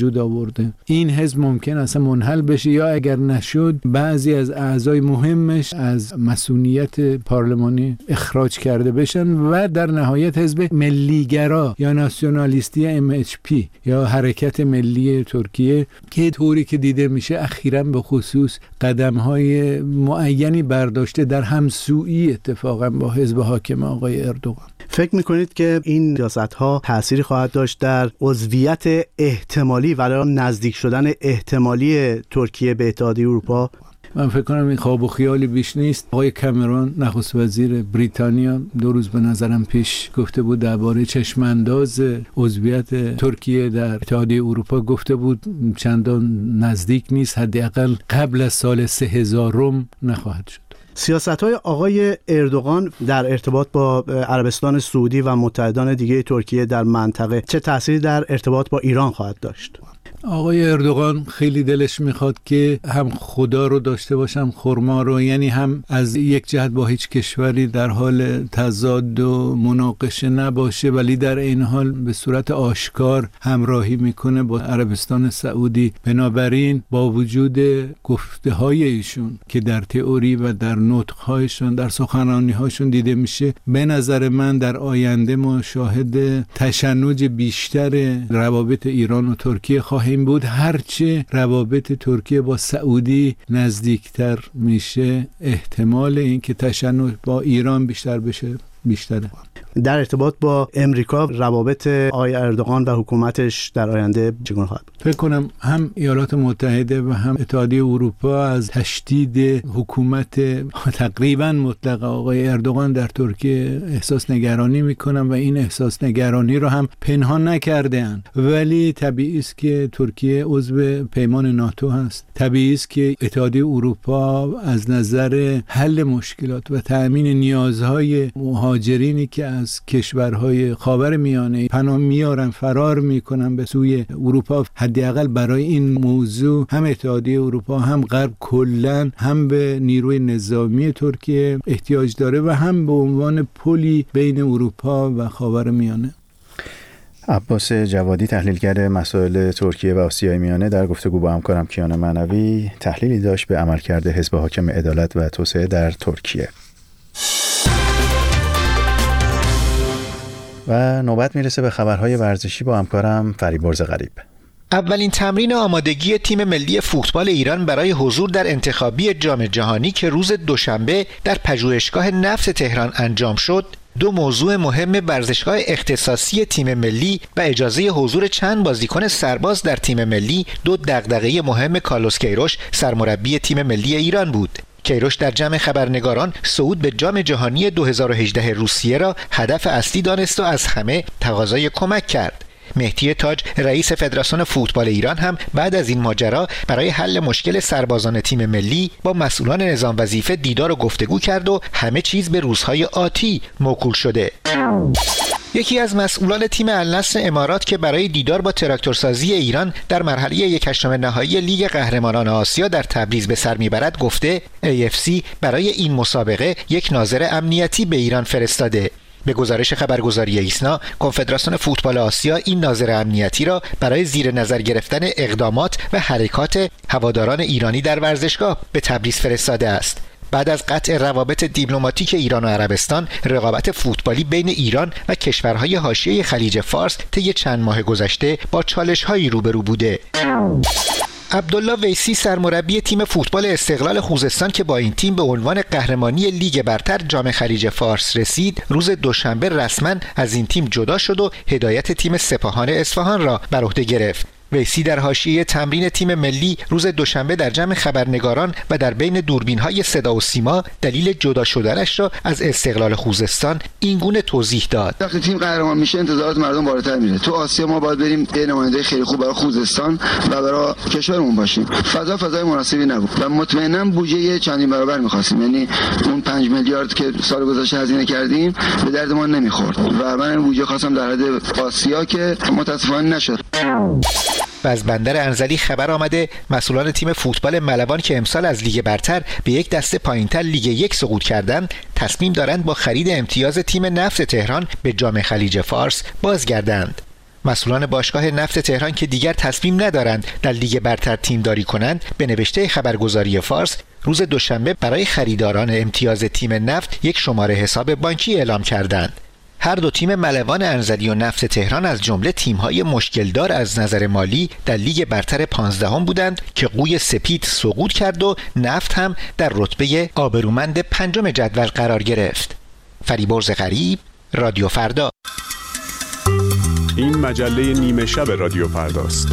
وجود آورده. این حزب ممکن است منحل بشه یا اگر نشد بعضی از اعضای مهمش از مسئولیت پارلمانی اخراج کرده بشن و در نهایت حزب ملیگرا یا ناسیونالیستی ام اچ پی یا حرکت ملی ترکیه که طوری که دیده میشه اخیراً به خصوص قدم‌های معینی برداشته در همسویی اتفاقاً با حزب حاکم آقای اردوغان. فکر میکنید که این سیاست‌ها تأثیری خواهد داشت در عضویت احتمالی و نزدیک شدن احتمالی ترکیه به اتحادیه اروپا؟ من فکر کنم این خواب و خیالی بیش نیست. آقای کامرون نخست وزیر بریتانیا دو روز به نظرم پیش گفته بود درباره چشمانداز عضویت ترکیه در اتحادیه اروپا، گفته بود چندان نزدیک نیست، حداقل قبل از سال سه هزارم نخواهد شد. سیاست‌های آقای اردوغان در ارتباط با عربستان سعودی و متحدان دیگه ترکیه در منطقه چه تأثیری در ارتباط با ایران خواهد داشت؟ آقای اردوغان خیلی دلش میخواد که هم خدا رو داشته باشم خرما رو، یعنی هم از یک جهت با هیچ کشوری در حال تضاد و مناقشه نباشه ولی در این حال به صورت آشکار همراهی میکنه با عربستان سعودی. بنابراین با وجود گفته های ایشون که در تئوری و در نطق هایشون در سخنرانی هاشون دیده میشه، به نظر من در آینده ما شاهد تشنج بیشتر روابط ایران و ترکیه خواهیم این بود. هرچه روابط ترکیه با سعودی نزدیکتر میشه احتمال اینکه تشنج با ایران بیشتر بشه بیشتره. در ارتباط با امریکا روابط آقای اردوغان و حکومتش در آینده چگونه خواهد بود؟ فکر کنم هم ایالات متحده و هم اتحادیه اروپا از تشدید حکومت تقریبا مطلق آقای اردوغان در ترکیه احساس نگرانی میکنن و این احساس نگرانی رو هم پنهان نکرده‌اند. ولی طبیعی است که ترکیه عضو پیمان ناتو هست، طبیعی است که اتحادیه اروپا از نظر حل مشکلات و تأمین نیازهای مهاجرینی که از کشورهای خاورمیانه پناه میارن فرار میکنن به سوی اروپا، حداقل برای این موضوع هم اتحادیه اروپا هم غرب کلا هم به نیروی نظامی ترکیه احتیاج داره و هم به عنوان پلی بین اروپا و خاورمیانه. عباس جوادی، تحلیلگر مسائل ترکیه و آسیای میانه، در گفتگو با همکارم کیان معنوی تحلیلی داشت به عملکرد حزب حاکم عدالت و توسعه در ترکیه. و نوبت میرسه به خبرهای ورزشی با همکارم فریبرز غریب. اولین تمرین آمادگی تیم ملی فوتبال ایران برای حضور در انتخابی جام جهانی که روز دوشنبه در پژوهشگاه نفت تهران انجام شد، دو موضوع مهم ورزشگاه اختصاصی تیم ملی و اجازه حضور چند بازیکن سرباز در تیم ملی دو دغدغه مهم کارلوس کیروش سرمربی تیم ملی ایران بود. کیروش در جمع خبرنگاران صعود به جام جهانی دو هزار و هجده روسیه را هدف اصلی دانست و از همه تقاضای کمک کرد. مهدی تاج رئیس فدراسیون فوتبال ایران هم بعد از این ماجرا برای حل مشکل سربازان تیم ملی با مسئولان نظام وظیفه دیدار و گفتگو کرد و همه چیز به روزهای آتی موکول شده. یکی از مسئولان تیم النصر امارات که برای دیدار با تراکتورسازی ایران در مرحله یک هشتم نهایی لیگ قهرمانان آسیا در تبریز به سر میبرد گفته ای اف سی برای این مسابقه یک ناظر امنیتی به ایران فرستاده. به گزارش خبرگزاری ایسنا، کنفدراسیون فوتبال آسیا این ناظر امنیتی را برای زیر نظر گرفتن اقدامات و حرکات هواداران ایرانی در ورزشگاه به تبریز فرستاده است. بعد از قطع روابط دیپلماتیک ایران و عربستان، رقابت فوتبالی بین ایران و کشورهای حاشیه خلیج فارس طی چند ماه گذشته با چالش‌هایی روبرو بوده. عبدالله ویسی سرمربی تیم فوتبال استقلال خوزستان که با این تیم به عنوان قهرمانی لیگ برتر جام خلیج فارس رسید، روز دوشنبه رسما از این تیم جدا شد و هدایت تیم سپاهان اصفهان را بر عهده گرفت. ویسی در حاشیه تمرین تیم ملی روز دوشنبه در جمع خبرنگاران و در بین دوربین‌های صدا و سیما دلیل جدا شدنش را از استقلال خوزستان اینگونه توضیح داد. وقتی تیم قهرمان میشه انتظارات مردم بالاتر میره. تو آسیا ما باید بریم یه نماینده خیلی خوب برای خوزستان و برای کشورمون باشیم. فضا فضای مناسبی نبود و مطمئنا بودجه چندین برابر می‌خواستیم. یعنی اون پنج میلیارد که سال گذشته هزینه کردیم به درد ما نمیخورد و من بودجه خواستم در حد آسیا که متاسفانه نشد. و از بندر انزلی خبر آمده مسئولان تیم فوتبال ملوان که امسال از لیگ برتر به یک دسته پایینتر لیگ یک سقوط کردند تصمیم دارند با خرید امتیاز تیم نفت تهران به جام خلیج فارس بازگردند. مسئولان باشگاه نفت تهران که دیگر تصمیم ندارند در لیگ برتر تیمداری کنند، به نوشته خبرگزاری فارس روز دوشنبه برای خریداران امتیاز تیم نفت یک شماره حساب بانکی اعلام کردند. هر دو تیم ملوان انزلی و نفت تهران از جمله تیم‌های مشکلدار از نظر مالی در لیگ برتر پانزدهم بودند که قوی سپید سقوط کرد و نفت هم در رتبه آبرومند پنجم جدول قرار گرفت. فریبرز غریب، رادیو فردا. این مجله نیمه شب رادیو فرداست.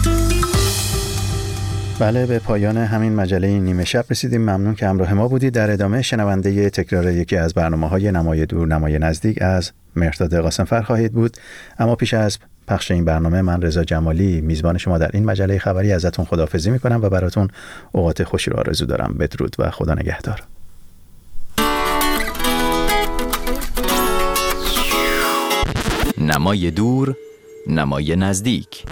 بله، به پایان همین مجله نیمه شب رسیدیم. ممنون که همراه ما بودید. در ادامه شنونده تکرار یکی از برنامه‌های نمای دور نمای نزدیک از مهرداد قاسمفر خواهید بود. اما پیش از پخش این برنامه، من رضا جمالی میزبان شما در این مجله خبری ازتون خداحافظی میکنم و براتون اوقات خوشی رو آرزو دارم. بدرود و خدا نگهدار. نمای دور نمای نزدیک.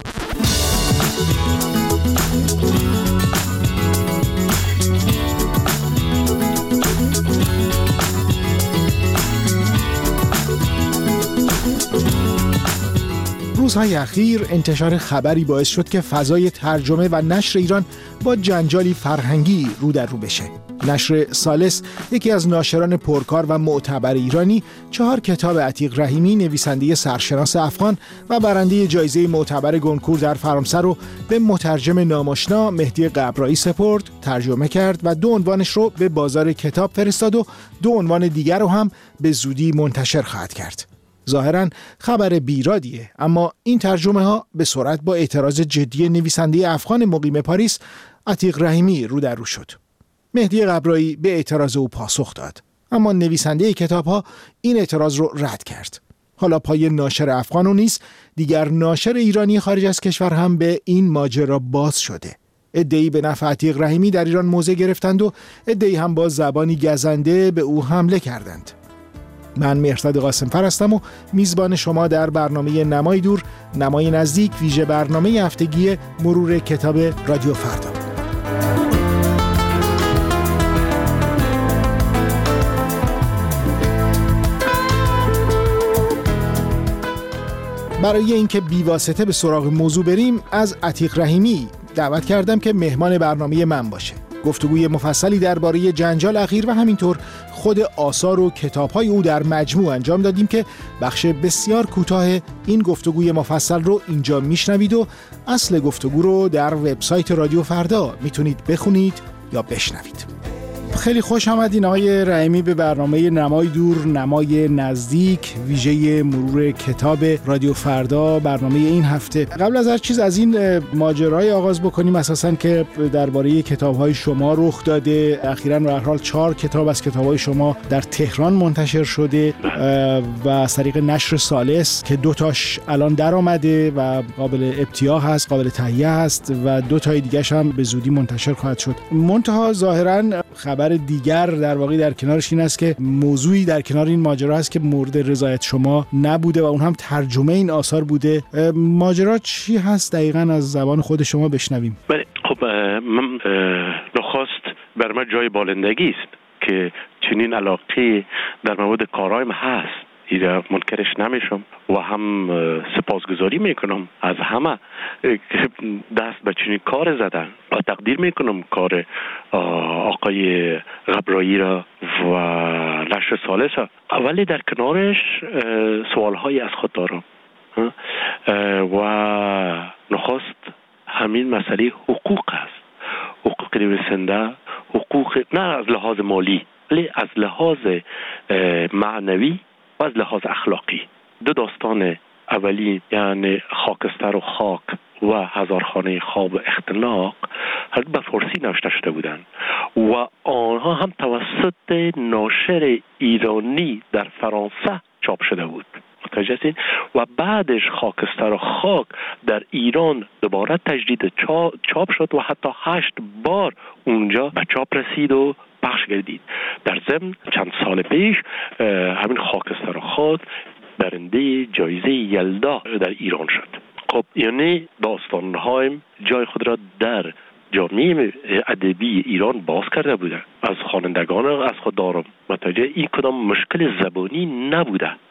روزهای اخیر انتشار خبری باعث شد که فضای ترجمه و نشر ایران با جنجالی فرهنگی رو در رو بشه. نشر سالس، یکی از ناشران پرکار و معتبر ایرانی، چهار کتاب عتیق رحیمی، نویسنده سرشناس افغان و برنده جایزه معتبر گونکور در فرانسه رو به مترجم ناماشنا مهدی قبرایی سپرد، ترجمه کرد و دو عنوانش رو به بازار کتاب فرستاد و دو عنوان دیگر رو هم به زودی منتشر خواهد کرد. ظاهراً خبر بیرادیه، اما این ترجمه ها به سرعت با اعتراض جدی نویسنده افغان مقیم پاریس عتیق رحیمی رو در رو شد. مهدی قبرایی به اعتراض او پاسخ داد، اما نویسنده کتاب ها این اعتراض رو رد کرد. حالا پای ناشر افغان و نیز دیگر ناشر ایرانی خارج از کشور هم به این ماجرا باز شده. عده‌ای به نفع عتیق رحیمی در ایران موضع گرفتند و عده‌ای هم با زبانی گزنده به او حمله کردند. من مهرداد قاسمفر هستم و میزبان شما در برنامه نمای دور نمای نزدیک، ویژه برنامه هفتگی مرور کتاب رادیو فردا. برای اینکه بیواسطه به سراغ موضوع بریم، از عتیق رحیمی دعوت کردم که مهمان برنامه من باشه. گفتگوی مفصلی درباره جنجال اخیر و همینطور خود آثار و کتاب‌های او در مجموع انجام دادیم که بخش بسیار کوتاه این گفتگوی مفصل رو اینجا میشنوید و اصل گفتگو رو در وبسایت رادیو فردا میتونید بخونید یا بشنوید. خیلی خوش آمدین آقای رحیمی به برنامه نمای دور نمای نزدیک، ویژه مرور کتاب رادیو فردا، برنامه این هفته. قبل از هر چیز از این ماجرای آغاز بکنیم اساساً که درباره کتاب‌های شما رخ داده. اخیراً به هر حال چهار کتاب از کتاب‌های شما در تهران منتشر شده و از طریق نشر سالس که دو تاش الان در آمده و قابل ابتیاع هست، قابل تهیه هست و دو تای دیگه‌ش هم به زودی منتشر خواهد شد. منتها ظاهراً خبر دیگر در واقع در کنارش این است که موضوعی در کنار این ماجرا هست که مورد رضایت شما نبوده و اون هم ترجمه این آثار بوده. ماجرا چی هست دقیقاً از زبان خود شما بشنویم؟ بله، خب من نخست بر من جای بالندگی است که چنین علاقه در مورد کارایم هست، ایده منکرش نمیشم و هم سپاسگزاری میکنم از همه دست به چنین کار زدن و تقدیر میکنم کار آقای قبرایی را و نشر سالس را. ولی در کنارش سوالهایی از خود دارم و نخست همین مسئله حقوق است. حقوق نویسنده، حقوق نه از لحاظ مالی ولی از لحاظ معنوی و از لحاظ اخلاقی. دو داستان اولی یعنی خاکستر و خاک و هزارخانه خواب و اختناق هر به فارسی نوشته شده بودند و آنها هم توسط ناشر ایرانی در فرانسه چاپ شده بود. متوجه هستین؟ و بعدش خاکستر و خاک در ایران دوباره تجدید چاپ شد و حتی هشت بار اونجا به چاپ رسید و پخش گردید. در ضمن چند سال پیش همین خاکستر و خاک برنده جایزه یلدا در ایران شد. خب یعنی داستان‌هایم جای خود را در جامعه ادبی ایران باز کرده بوده. از خوانندگان از خود دارم متوجه این کدام مشکل زبانی نبوده.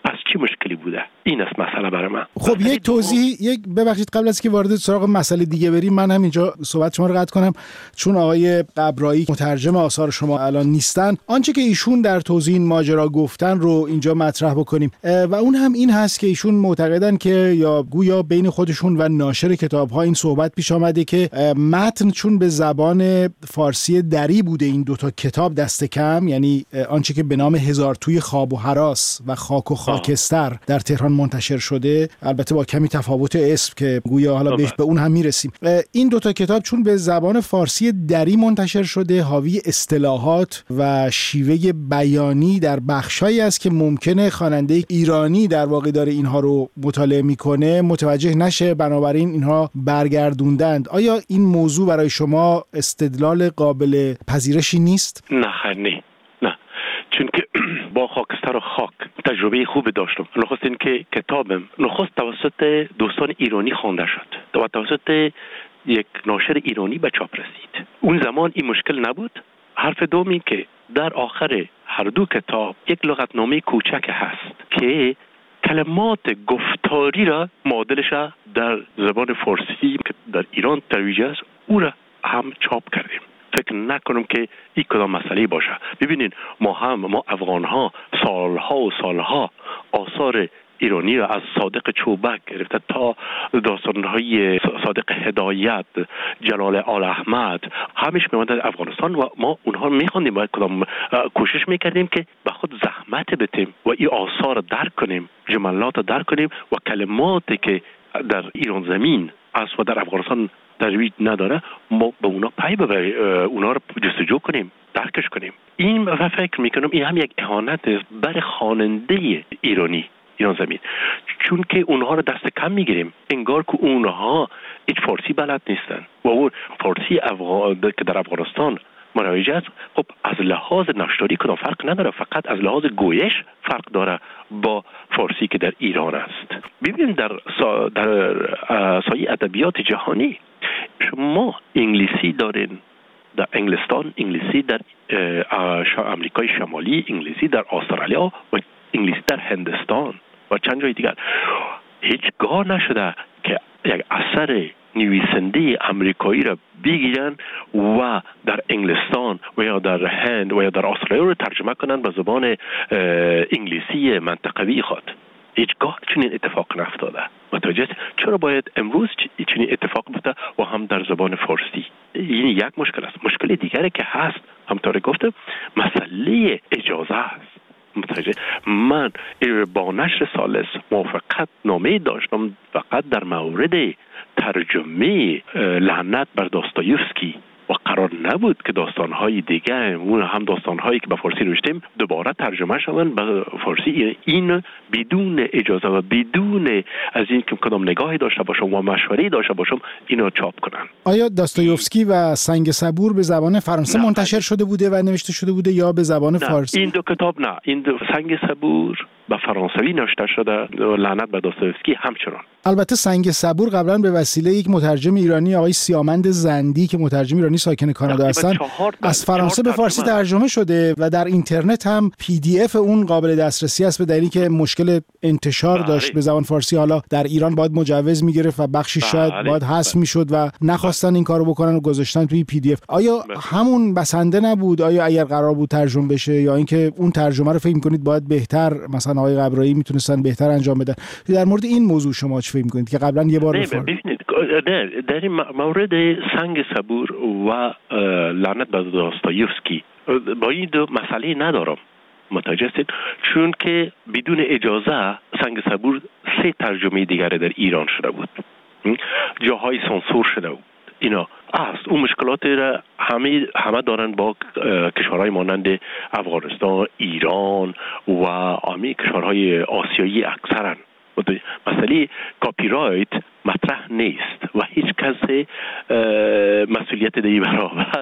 پس چی مشکلی بوده؟ این است مسئله برای من. خب یک توضیح، یک ببخشید قبل از که وارد سراغ مسئله دیگه بریم، من هم اینجا صحبت شما رو قطع کنم چون آقای قبرایی مترجم آثار شما الان نیستن. آنچه که ایشون در توضیح این ماجرا گفتن رو اینجا مطرح بکنیم و اون هم این هست که ایشون معتقدن که یا گویا بین خودشون و ناشر کتاب‌ها این صحبت پیش آمده که متن چون به زبان فارسی دری بوده این دوتا کتاب دست کم، یعنی آنچه که به نام هزار توی خواب و هراس و خاک و خاکستر در تهران منتشر شده، البته با کمی تفاوت اسم که گویا حالا بهش به اون هم میرسیم، این دوتا کتاب چون به زبان فارسی دری منتشر شده حاوی اصطلاحات و شیوه بیانی در بخشایی است که ممکنه خواننده ایرانی در واقع داره اینها رو مطالعه میکنه متوجه نشه، بنابراین اینها برگردوندند. آیا این موضوع برای شما استدلال قابل پذیرشی نیست؟ نه خیر نه نه چون که با خاکستر و خاک تجربه خوب داشتم. نخست این که کتابم نخست توسط دوستان ایرانی خوانده شد و توسط یک ناشر ایرانی به چاپ رسید. اون زمان این مشکل نبود. حرف دومی که در آخر هر دو کتاب یک لغتنامه کوچک هست که کلمات گفتاری را معادلش در زبان فارسی که در ایران ترویج است او را هم چاپ کردیم. فکر نکنم که این کدام مسئله باشه. ببینید ما هم ما افغان ها سالها و سالها آثار ایرانی را از صادق چوبک گرفته تا داستان‌های صادق هدایت، جلال آل احمد همیشه می‌آمد در افغانستان و ما اونها می‌خواندیم و کدام کوشش می‌کردیم که به خود زحمت بدیم و این آثار را درک کنیم، جملات را درک کنیم و کلماتی که در ایران زمین است و در افغانستان ترویج نداره ما به اونا پی ببریم، اونا رو جستجو کنیم، درکش کنیم. این و فکر میکنم این هم یک اهانت است بر خواننده ایرانی ایران زمین، چون که اونها رو دست کم میگیریم انگار که اونها هیچ فارسی بلد نیستن و اون فارسی افغان که در افغانستان مروج است خب از لحاظ نشتاری کدام فرق نداره، فقط از لحاظ گویش فرق داره با فارسی که در ایران است. ببینید در سا در سایه ادبیات جهانی شما انگلیسی دارین در انگلستان، انگلیسی در امریکای شمالی، انگلیسی در استرالیا و انگلیسی در هندستان و چند جای دیگر. هیچگاه نشده که یک اثر نویسنده امریکایی را بگیرن و در انگلستان و یا در هند و یا در استرالیا رو ترجمه کنن به زبان انگلیسی منطقوی خود. هیچگاه چنین اتفاق نفتاده. متوجه چرا باید امروز چنین اتفاق بیفته و هم در زبان فارسی؟ این یک مشکل است. مشکل دیگری که هست همطور گفتم مسئله اجازه است. متوجه من با نشر ثالث موافقت نامه داشتم فقط در مورد ترجمه لعنت بر داستایوفسکی و قرار نبود که داستان‌های دیگه اون هم داستان‌هایی که به فارسی نوشتیم دوباره ترجمه شوند به فارسی. این بدون اجازه و بدون از این که کدام نگاهی داشته باشم و مشوره‌ای داشته باشم اینو چاپ کنن. آیا داستایوفسکی و سنگ صبور به زبان فرانسه منتشر شده بوده و نوشته شده بوده یا به زبان نه. فارسی؟ این دو کتاب نه، این دو سنگ صبور به فرانسوی نوشته شده و لعنت بر داستایوفسکی همچنان. البته سنگ صبور قبلا به وسیله یک مترجم ایرانی آقای سیامند زندی که مترجم ایرانی ساکن کانادا هستن از فرانسه به فارسی ترجمه شده و در اینترنت هم پی دی اف اون قابل دسترسی است به دلیلی که مشکل انتشار داشت به زبان فارسی. حالا در ایران باید مجوز میگرفت و بخشی شاید باید حذف میشد و نخواستن این کارو بکنن و گذاشتن توی پی دی اف. آیا همون بسنده نبود؟ آیا اگر قرار بود ترجمه بشه یا اینکه اون ترجمه رو فکر می‌کنید باید بهتر مثلا آقای قبرایی میتونستن بهتر انجام بدن؟ در مورد این موضوع شما چه فکر می‌کنید که قبلا یه بار ببینید در این مورد سنگ صبور و لعنت بر داستایوفسکی با این دو مسئله ندارم. متوجه هستید؟ چون که بدون اجازه سنگ صبور سه ترجمه دیگری در ایران شده بود، جاهای سانسور شده بود. اینا است اون مشکلات را همه همه دارن با کشورهای مانند افغانستان، ایران و همه کشورهای آسیایی اکثرا. مسئله کاپی رایت مطرح نیست و هیچ کس مسئولیت در این برابر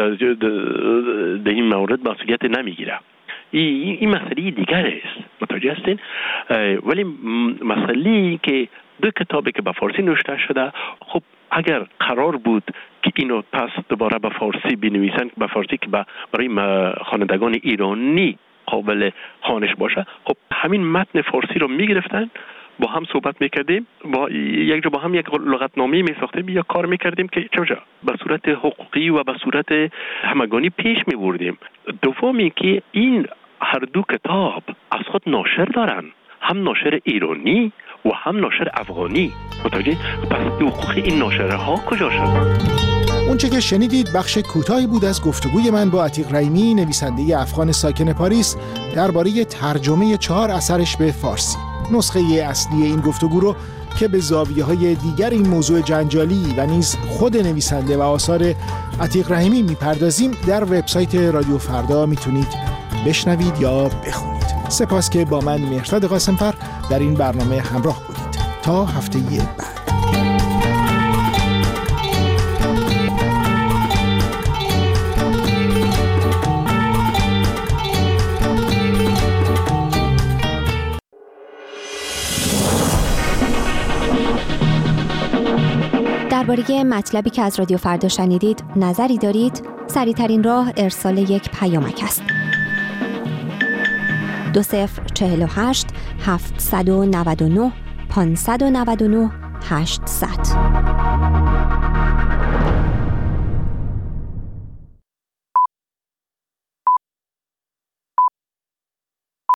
در این مورد مسئولیت نمیگیره. این این مسئله دیگر است. متوجه هستین؟ ولی مسئله که دو کتابی که به فارسی نوشته شده، خب اگر قرار بود که اینو پس دوباره به فارسی بنویسن، به فارسی که برای خوانندگان ایرانی قابل خوانش باشه. خب همین متن فارسی رو میگرفتن، با هم صحبت میکردیم، با یک جا با هم یک لغتنامه میساختیم یا کار میکردیم که چه به صورت حقوقی و به صورت همگانی پیش میبردیم. دومی که این هر دو کتاب از خود ناشر دارن، هم ناشر ایرانی و هم ناشر افغانی. متوجه؟ پس حقوق این ناشرها کجا شد؟ اونچه که شنیدید بخش کوتاهی بود از گفتگوی من با عتیق رحیمی، نویسنده افغان ساکن پاریس، درباره ترجمه چهار اثرش به فارسی. نسخه اصلی این گفتگو رو که به زاویه‌های دیگر این موضوع جنجالی و نیز خود نویسنده و آثار عتیق رحیمی میپردازیم، در وبسایت رادیو فردا میتونید بشنوید یا بخونید. سپاس که با من مهرداد قاسم‌فر در این برنامه همراه بودید. تا هفته بعد. درباره مطلبی که از رادیو فردا شنیدید نظری دارید؟ سریع‌ترین راه ارسال یک پیامک است. دو صفر چهل و هشت هفتصد و نود و نه پانصد و نود و نه هشتصد.